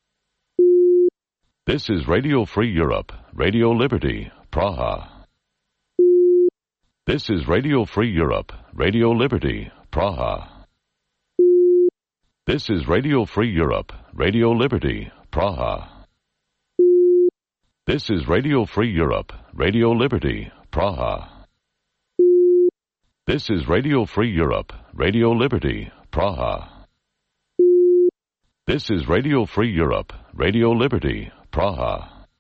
This is Radio Free Europe, Radio Liberty, Praha. This is Radio Free Europe, Radio Liberty, Praha. This is Radio Free Europe, Radio Liberty, Praha. This is Radio Free Europe, Radio Liberty, Praha. This is Radio Free Europe, Radio Liberty, Praha. This is Radio Free Europe, Radio Liberty, Praha.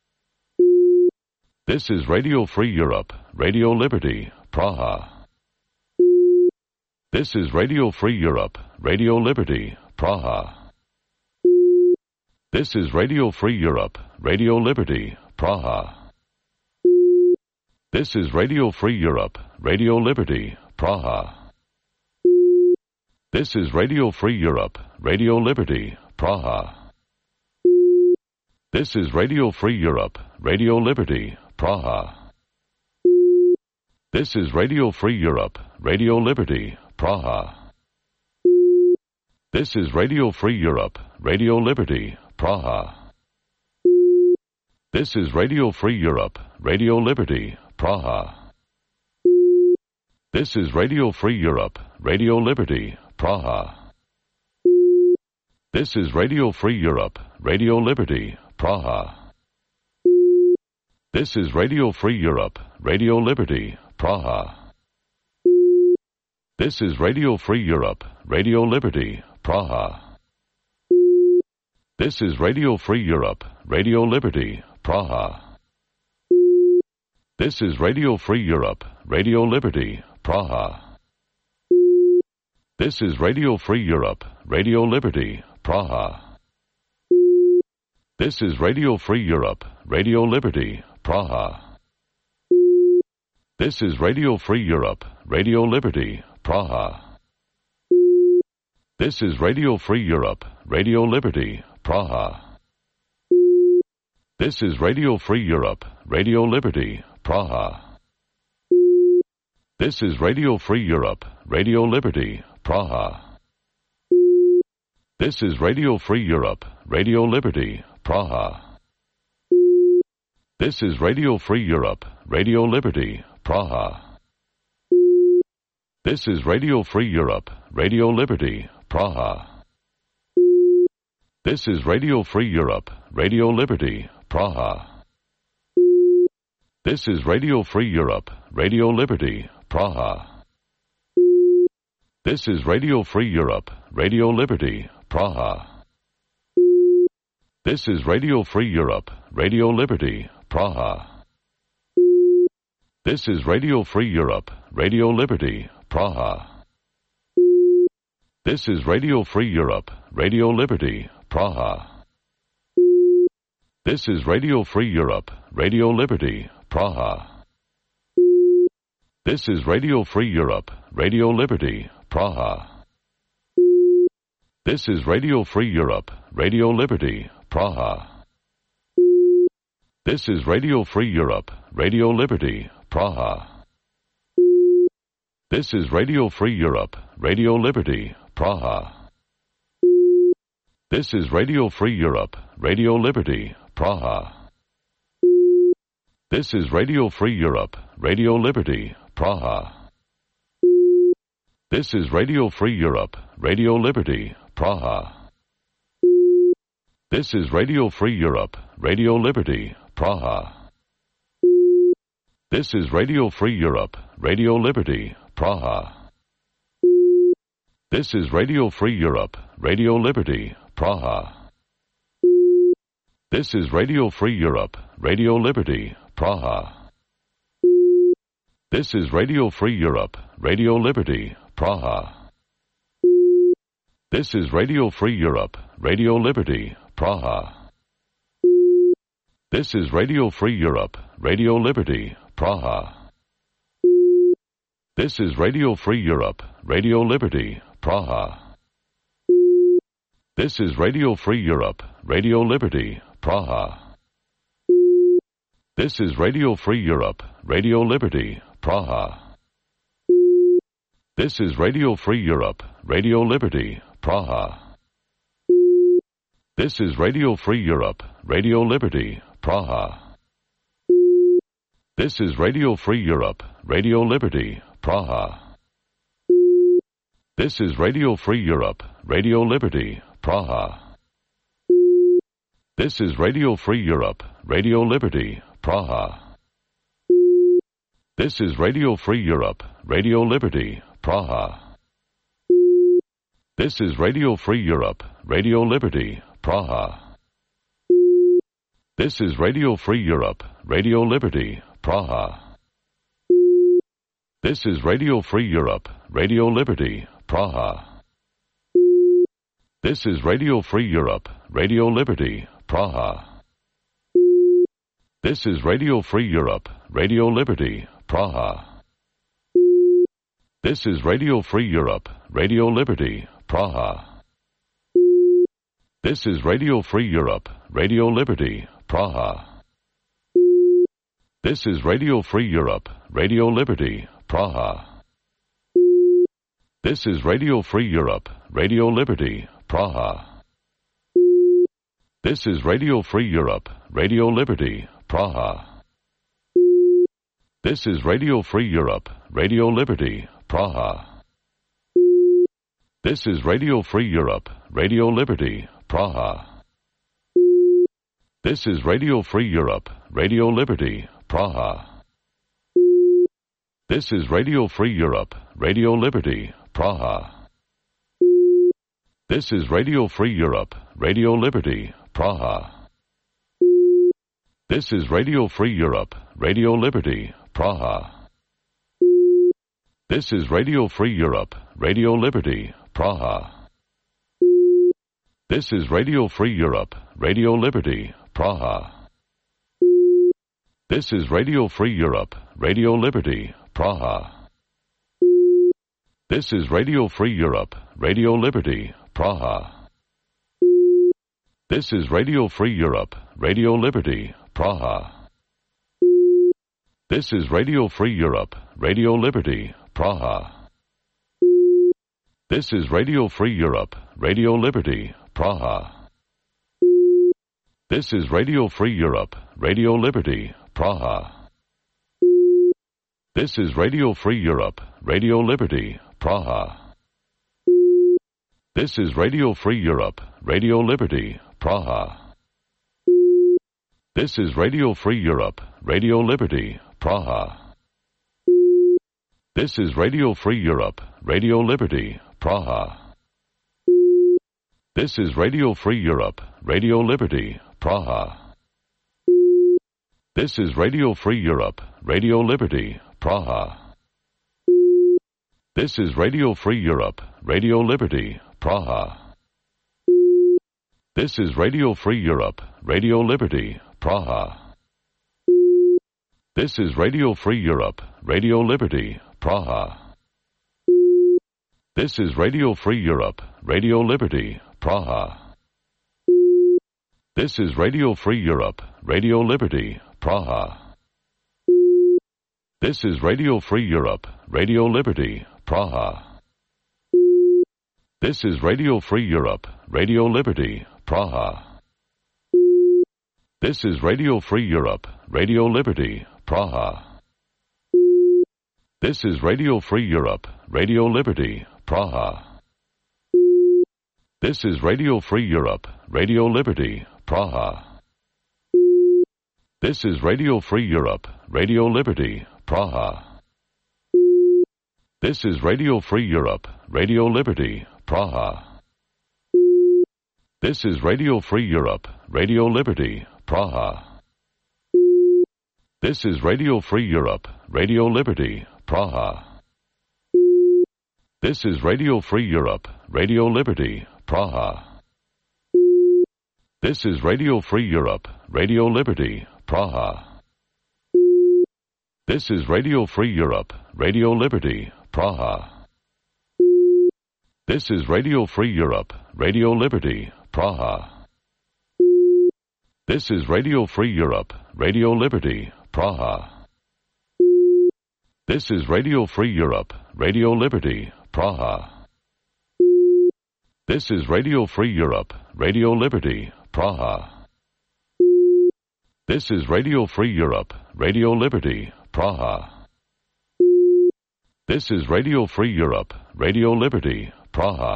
This is Radio Free Europe, Radio Liberty, Praha. This is Radio Free Europe, Radio Liberty, Praha. This is Radio Free Europe, Radio Liberty, Praha. This is Radio Free Europe, Radio Liberty, Praha. This is Radio Free Europe, Radio Liberty, Praha. This is Radio Free Europe, Radio Liberty, Praha. This is Radio Free Europe, Radio Liberty, Praha. This is Radio Free Europe, Radio Liberty, Praha. This is Radio Free Europe, Radio Liberty, Praha. This is Radio Free Europe, Radio Liberty, Praha. This is Radio Free Europe, Radio Liberty, Praha. This is Radio Free Europe, Radio Liberty, Praha. This is Radio Free Europe, Radio Liberty, Praha. This is Radio Free Europe, Radio Liberty, Praha. This is Radio Free Europe, Radio Liberty, Praha. This is Radio Free Europe, Radio Liberty, Praha. This is Radio Free Europe, Radio Liberty, Praha. This is Radio Free Europe, Radio Liberty, Praha. This is Radio Free Europe, Radio Liberty, Praha. This is Radio Free Europe, Radio Liberty, Praha. This is Radio Free Europe, Radio Liberty, Praha. This is Radio Free Europe, Radio Liberty, Praha. This is Radio Free Europe, Radio Liberty, Praha. This is Radio Free Europe, Radio Liberty, Praha. This is Radio Free Europe, Radio Liberty, Praha. This is Radio Free Europe, Radio Liberty, Praha. This is Radio Free Europe, Radio Liberty, Praha. This is Radio Free Europe, Radio Liberty, Praha. This is Radio Free Europe, Radio Liberty, Praha. This is Radio Free Europe, Radio Liberty, Praha. This is Radio Free Europe, Radio Liberty, Praha. This is Radio Free Europe, Radio Liberty, Praha. This is Radio Free Europe, Radio Liberty, Praha. This is Radio Free Europe, Radio Liberty, Praha. This is Radio Free Europe, Radio Liberty, Praha. This is Radio Free Europe, Radio Liberty, Praha. This is Radio Free Europe, Radio Liberty, Praha. This is Radio Free Europe, Radio Liberty, Praha. This is Radio Free Europe, Radio Liberty, Praha. This is Radio Free Europe, Radio Liberty, Praha. This is Radio Free Europe, Radio Liberty, Praha. This is Radio Free Europe, Radio Liberty, Praha. This is Radio Free Europe, Radio Liberty, Praha. This is Radio Free Europe, Radio Liberty, Praha. This is Radio Free Europe, Radio Liberty, Praha. This is Radio Free Europe, Radio Liberty, Praha. This is Radio Free Europe, Radio Liberty, Praha. This is Radio Free Europe, Radio Liberty, Praha. This is Radio Free Europe, Radio Liberty, Praha. This is Radio Free Europe, Radio Liberty, Praha. This is Radio Free Europe, Radio Liberty, Praha. This is Radio Free Europe, Radio Liberty, Praha. This is Radio Free Europe, Radio Liberty, Praha. This is Radio Free Europe, Radio Liberty, Praha. This is Radio Free Europe, Radio Liberty, Praha. This is Radio Free Europe, Radio Liberty, Praha. This is Radio Free Europe, Radio Liberty, Praha. This is Radio Free Europe, Radio Liberty, Praha. This is Radio Free Europe, Radio Liberty, Praha. This is Radio Free Europe, Radio Liberty, Praha. This is Radio Free Europe, Radio Liberty, Praha. This is Radio Free Europe, Radio Liberty, Praha. This is Radio Free Europe, Radio Liberty, Praha. This is Radio Free Europe, Radio Liberty, Praha. This is Radio Free Europe, Radio Liberty, Praha. This is Radio Free Europe, Radio Liberty, Praha. This is Radio Free Europe, Radio Liberty, Praha. This is Radio Free Europe, Radio Liberty, Praha. This is Radio Free Europe, Radio Liberty, Praha. This is Radio Free Europe, Radio Liberty, Praha. This is Radio Free Europe, Radio Liberty, Praha. This is Radio Free Europe, Radio Liberty, Praha. This is Radio Free Europe, Radio Liberty, Praha. This is Radio Free Europe, Radio Liberty, Praha. This is Radio Free Europe, Radio Liberty, Praha. This is Radio Free Europe, Radio Liberty, Praha. This is Radio Free Europe, Radio Liberty, Praha. This is Radio Free Europe, Radio Liberty, Praha. This is Radio Free Europe, Radio Liberty, Praha. This is Radio Free Europe, Radio Liberty, Praha. This is Radio Free Europe, Radio Liberty, Praha. This is Radio Free Europe, Radio Liberty, Praha. This is Radio Free Europe, Radio Liberty, Praha. This is Radio Free Europe, Radio Liberty, Praha. This is Radio Free Europe, Radio Liberty, Praha. This is Radio Free Europe, Radio Liberty, Praha. This is Radio Free Europe, Radio Liberty, Praha. This is Radio Free Europe, Radio Liberty, Praha. This is Radio Free Europe, Radio Liberty, Praha. This is Radio Free Europe, Radio Liberty, Praha. This is Radio Free Europe, Radio Liberty, Praha. This is Radio Free Europe, Radio Liberty, Praha. This is Radio Free Europe, Radio Liberty, Praha. This is Radio Free Europe, Radio Liberty, Praha. This is Radio Free Europe, Radio Liberty, Praha. This is Radio Free Europe, Radio Liberty, Praha. This is Radio Free Europe, Radio Liberty, Praha. This is Radio Free Europe, Radio Liberty, Praha. This is Radio Free Europe, Radio Liberty, Praha. This is Radio Free Europe, Radio Liberty, Praha. This is Radio Free Europe, Radio Liberty, Praha. This is Radio Free Europe, Radio Liberty, Praha. This is Radio Free Europe, Radio Liberty, Praha. This is Radio Free Europe, Radio Liberty, Praha. This is Radio Free Europe, Radio Liberty, Praha. This is Radio Free Europe, Radio Liberty, Praha. This is Radio Free Europe, Radio Liberty, Praha.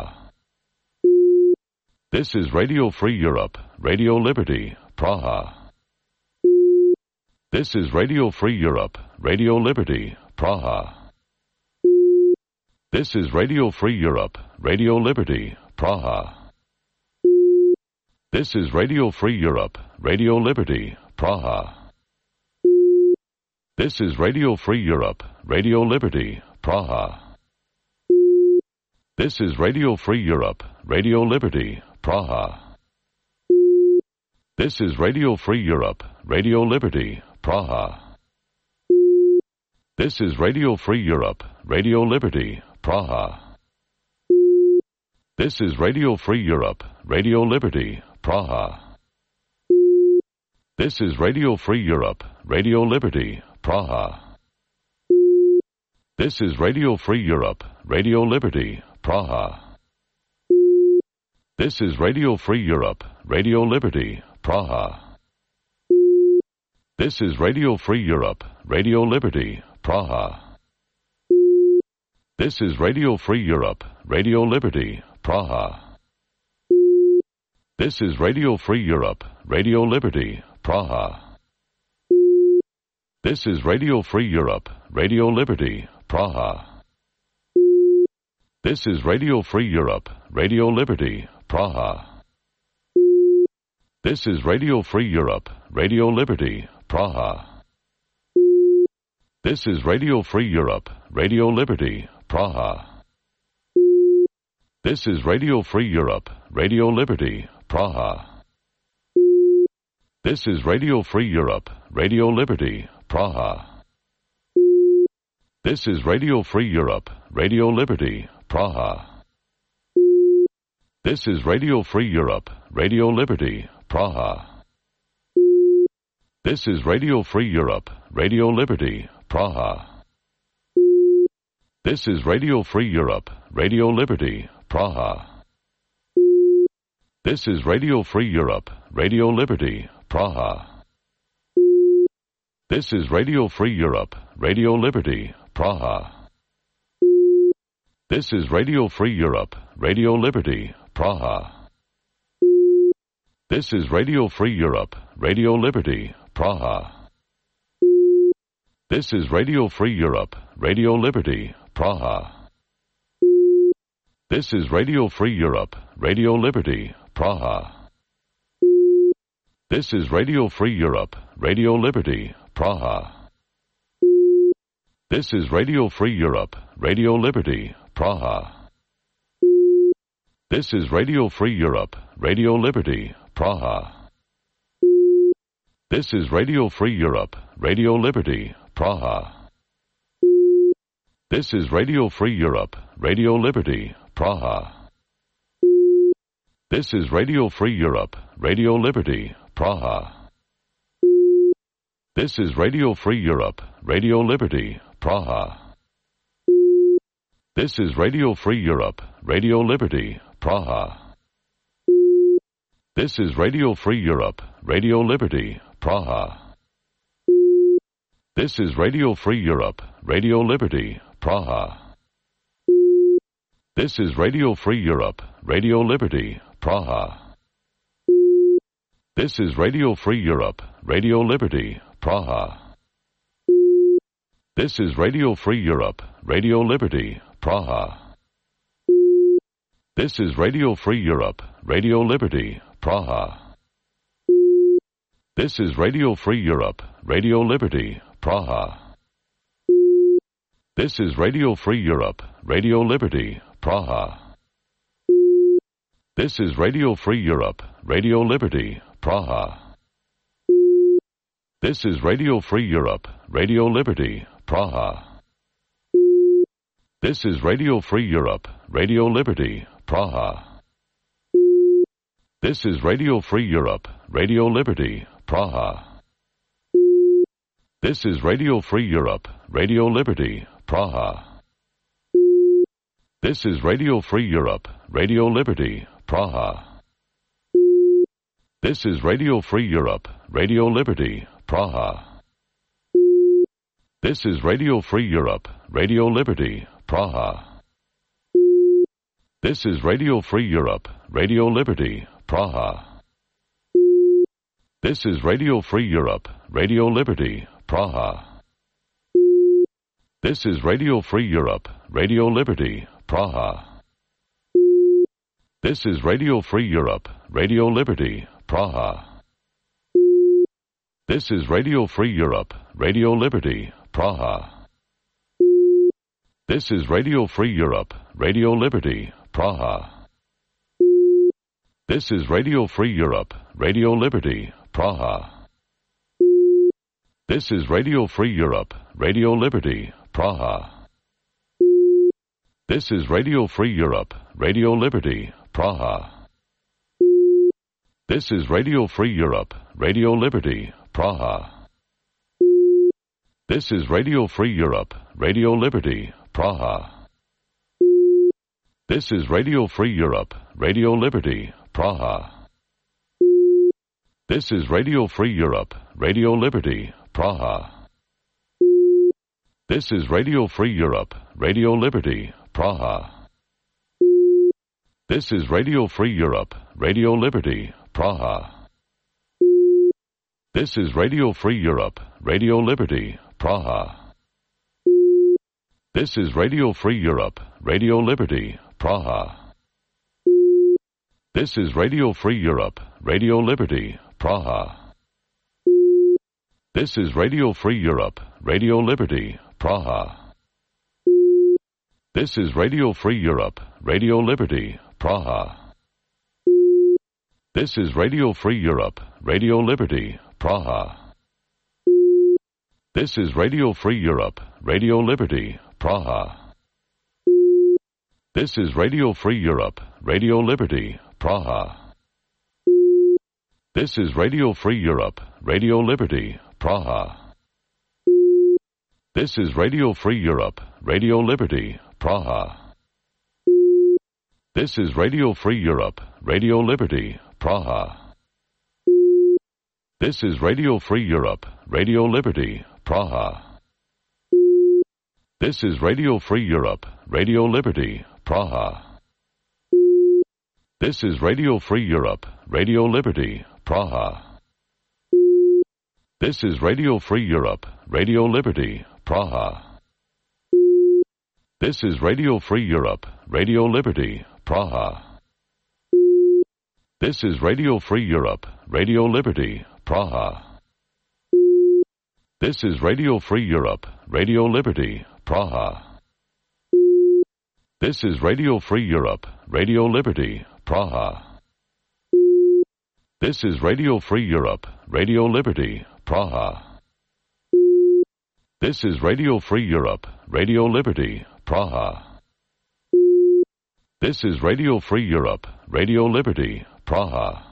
This is Radio Free Europe, Radio Liberty, Praha. This is Radio Free Europe, Radio Liberty, Praha. This is Radio Free Europe, Radio Liberty, Praha. This is Radio Free Europe, Radio Liberty, Praha. This is Radio Free Europe, Radio Liberty, Praha. This is Radio Free Europe, Radio Liberty, Praha. This is Radio Free Europe, Radio Liberty, Praha. This is Radio Free Europe, Radio Liberty, Praha. This is Radio Free Europe, Radio Liberty, Praha. This is Radio Free Europe, Radio Liberty, Praha. This is Radio Free Europe, Radio Liberty, Praha. This is Radio Free Europe, Radio Liberty, Praha. This is Radio Free Europe, Radio Liberty, Praha. This is Radio Free Europe, Radio Liberty, Praha. This is Radio Free Europe, Radio Liberty, Praha. This is Radio Free Europe, Radio Liberty, Praha. This is Radio Free Europe, Radio Liberty, Praha. This is Radio Free Europe, Radio Liberty, Praha. This is Radio Free Europe, Radio Liberty, Praha. This is Radio Free Europe, Radio Liberty, Praha. This is Radio Free Europe, Radio Liberty, Praha. This is Radio Free Europe, Radio Liberty, Praha. This is Radio Free Europe, Radio Liberty, Praha. This is Radio Free Europe, Radio Liberty, Praha. This is Radio Free Europe, Radio Liberty, Praha. This is Radio Free Europe, Radio Liberty, Praha. This is Radio Free Europe, Radio Liberty, Praha. This is Radio Free Europe, Radio Liberty, Praha. This is Radio Free Europe, Radio Liberty, Praha. This is Radio Free Europe, Radio Liberty, Praha. This is Radio Free Europe, Radio Liberty, Praha. This is Radio Free Europe, Radio Liberty, Praha. This is Radio Free Europe, Radio Liberty, Praha. This is Radio Free Europe, Radio Liberty, Praha. This is Radio Free Europe, Radio Liberty, Praha. This is Radio Free Europe, Radio Liberty, Praha. This is Radio Free Europe, Radio Liberty, Praha. This is Radio Free Europe, Radio Liberty, Praha. This is Radio Free Europe, Radio Liberty, Praha. This is Radio Free Europe, Radio Liberty, Praha. This is Radio Free Europe, Radio Liberty, Praha. This is Radio Free Europe, Radio Liberty, Praha. This is Radio Free Europe, Radio Liberty, Praha. This is Radio Free Europe, Radio Liberty, Praha. This is Radio Free Europe, Radio Liberty, Praha. This is Radio Free Europe, Radio Liberty, Praha. This is Radio Free Europe, Radio Liberty, Praha. This is Radio Free Europe, Radio Liberty, Praha. This is Radio Free Europe, Radio Liberty, Praha. This is Radio Free Europe, Radio Liberty, Praha. This is Radio Free Europe, Radio Liberty, Praha. This is Radio Free Europe, Radio Liberty, Praha. This is Radio Free Europe, Radio Liberty, Praha. This is Radio Free Europe, Radio Liberty, Praha. This is Radio Free Europe, Radio Liberty, Praha. This is Radio Free Europe, Radio Liberty, Praha. This is Radio Free Europe, Radio Liberty, Praha. This is Radio Free Europe, Radio Liberty, Praha. This is Radio Free Europe, Radio Liberty, Praha. This is Radio Free Europe, Radio Liberty, Praha. This is Radio Free Europe, Radio Liberty, Praha. This is Radio Free Europe, Radio Liberty, Praha. This is Radio Free Europe, Radio Liberty, Praha. This is Radio Free Europe, Radio Liberty, Praha. This is Radio Free Europe, Radio Liberty, Praha. This is Radio Free Europe, Radio Liberty, Praha. This is Radio Free Europe, Radio Liberty, Praha. This is Radio Free Europe, Radio Liberty, Praha. This is Radio Free Europe, Radio Liberty, Praha. This is Radio Free Europe, Radio Liberty, Praha. This is Radio Free Europe, Radio Liberty, Praha. This is Radio Free Europe, Radio Liberty, Praha. This is Radio Free Europe, Radio Liberty, Praha. This is Radio Free Europe, Radio Liberty, Praha. This is Radio Free Europe, Radio Liberty, Praha. This is Radio Free Europe, Radio Liberty, Praha. This is Radio Free Europe, Radio Liberty, Praha. This is Radio Free Europe, Radio Liberty, Praha. This is Radio Free Europe, Radio Liberty, Praha. This is Radio Free Europe, Radio Liberty, Praha. This is Radio Free Europe, Radio Liberty, Praha. This is Radio Free Europe, Radio Liberty, Praha. This is Radio Free Europe, Radio Liberty, Praha. This is Radio Free Europe, Radio Liberty, Praha. This is Radio Free Europe, Radio Liberty, Praha. This is Radio Free Europe, Radio Liberty, Praha. This is Radio Free Europe, Radio Liberty, Praha. This is Radio Free Europe, Radio Liberty, Praha. This is Radio Free Europe, Radio Liberty, Praha. This is Radio Free Europe, Radio Liberty, Praha. This is Radio Free Europe, Radio Liberty, Praha. This is Radio Free Europe, Radio Liberty, Praha.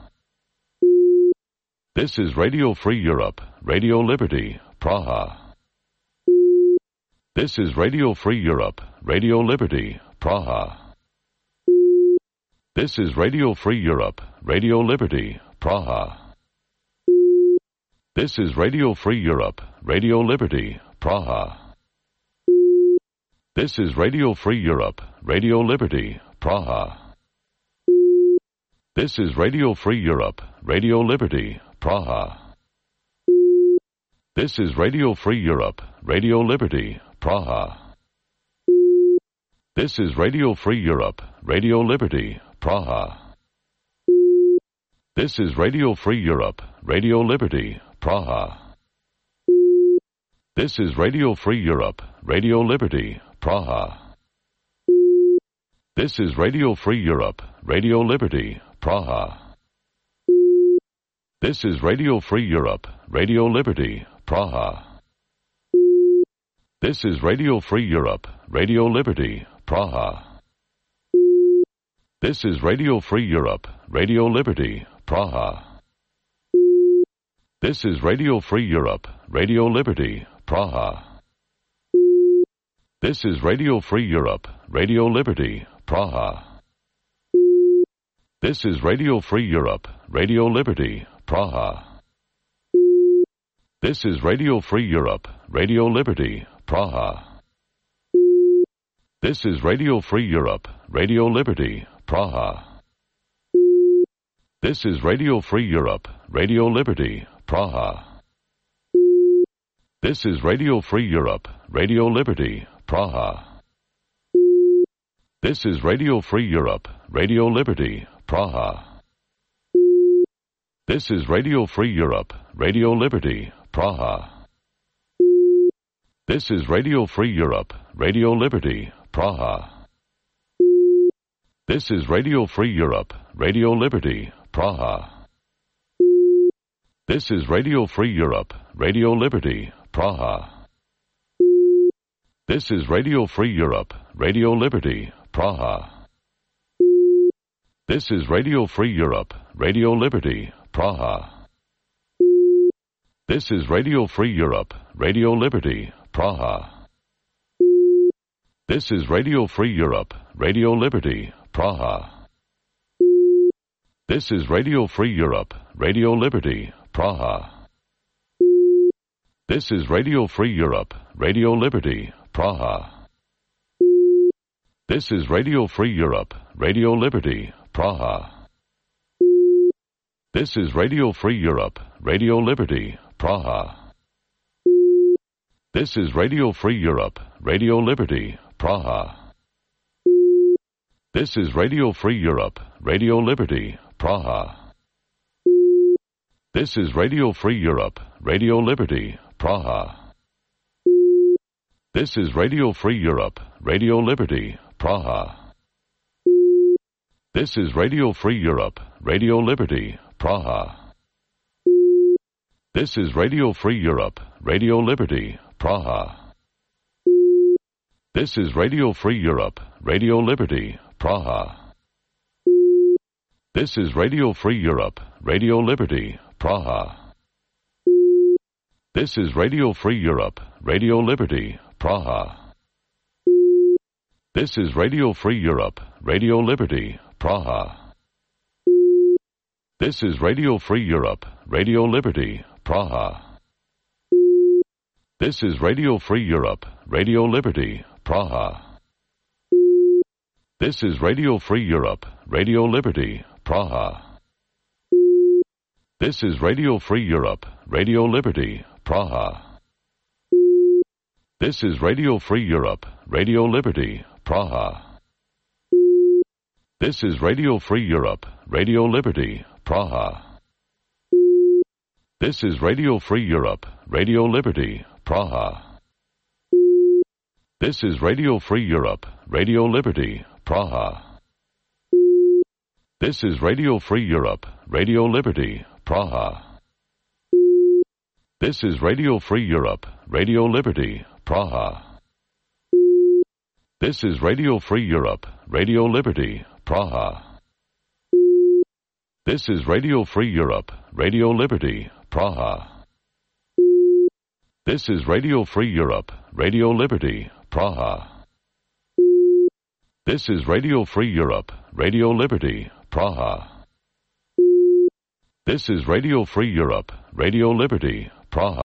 This is Radio Free Europe, Radio Liberty, Praha. This is Radio Free Europe, Radio Liberty, Praha. This is Radio Free Europe, Radio Liberty, Praha. This is Radio Free Europe, Radio Liberty, Praha. This is Radio Free Europe, Radio Liberty, Praha. This is Radio Free Europe, Radio Liberty, Praha. This is Radio Free Europe, Radio Liberty, Praha. This is Radio Free Europe, Radio Liberty, Praha. This is Radio Free Europe, Radio Liberty, Praha. This is Radio Free Europe, Radio Liberty, Praha. This is Radio Free Europe, Radio Liberty, Praha. This is Radio Free Europe, Radio Liberty, Praha. This is Radio Free Europe, Radio Liberty, Praha. This is Radio Free Europe, Radio Liberty, Praha. This is Radio Free Europe, Radio Liberty, Praha. This is Radio Free Europe, Radio Liberty, Praha. This is Radio Free Europe, Radio Liberty, Praha. This is Radio Free Europe, Radio Liberty, Praha. This is Radio Free Europe, Radio Liberty, Praha. This is Radio Free Europe, Radio Liberty, Praha. This is Radio Free Europe, Radio Liberty, Praha. This is Radio Free Europe, Radio Liberty, Praha. This is Radio Free Europe, Radio Liberty, Praha. This is Radio Free Europe, Radio Liberty, Praha. This is Radio Free Europe, Radio Liberty, Praha. This is Radio Free Europe, Radio Liberty, Praha. This is Radio Free Europe, Radio Liberty, Praha. This is Radio Free Europe, Radio Liberty, Praha. This is Radio Free Europe, Radio Liberty, Praha. This is Radio Free Europe, Radio Liberty, Praha. This is Radio Free Europe, Radio Liberty, Praha. This is Radio Free Europe, Radio Liberty, Praha. This is Radio Free Europe, Radio Liberty, Praha. This is Radio Free Europe, Radio Liberty, Praha. This is Radio Free Europe, Radio Liberty, Praha. This is Radio Free Europe, Radio Liberty, Praha. This is Radio Free Europe, Radio Liberty, Praha. This is Radio Free Europe, Radio Liberty, Praha. This is Radio Free Europe, Radio Liberty, Praha. This is Radio Free Europe, Radio Liberty, Praha. This is Radio Free Europe, Radio Liberty, Praha. This is Radio Free Europe, Radio Liberty, Praha. This is Radio Free Europe, Radio Liberty, Praha. This is Radio Free Europe, Radio Liberty, Praha. This is Radio Free Europe, Radio Liberty, Praha. This is Radio Free Europe, Radio Liberty, Praha. This is Radio Free Europe, Radio Liberty, Praha. This is Radio Free Europe, Radio Liberty, Praha. This is Radio Free Europe, Radio Liberty, Praha. This is Radio Free Europe, Radio Liberty, Praha. This is Radio Free Europe, Radio Liberty, Praha. This is Radio Free Europe, Radio Liberty, Praha. This is Radio Free Europe, Radio Liberty, Praha. This is Radio Free Europe, Radio Liberty, Praha. This is Radio Free Europe, Radio Liberty, Praha. This is Radio Free Europe, Radio Liberty, Praha. This is Radio Free Europe, Radio Liberty, Praha. This is Radio Free Europe, Radio Liberty, Praha. This is Radio Free Europe, Radio Liberty, Praha.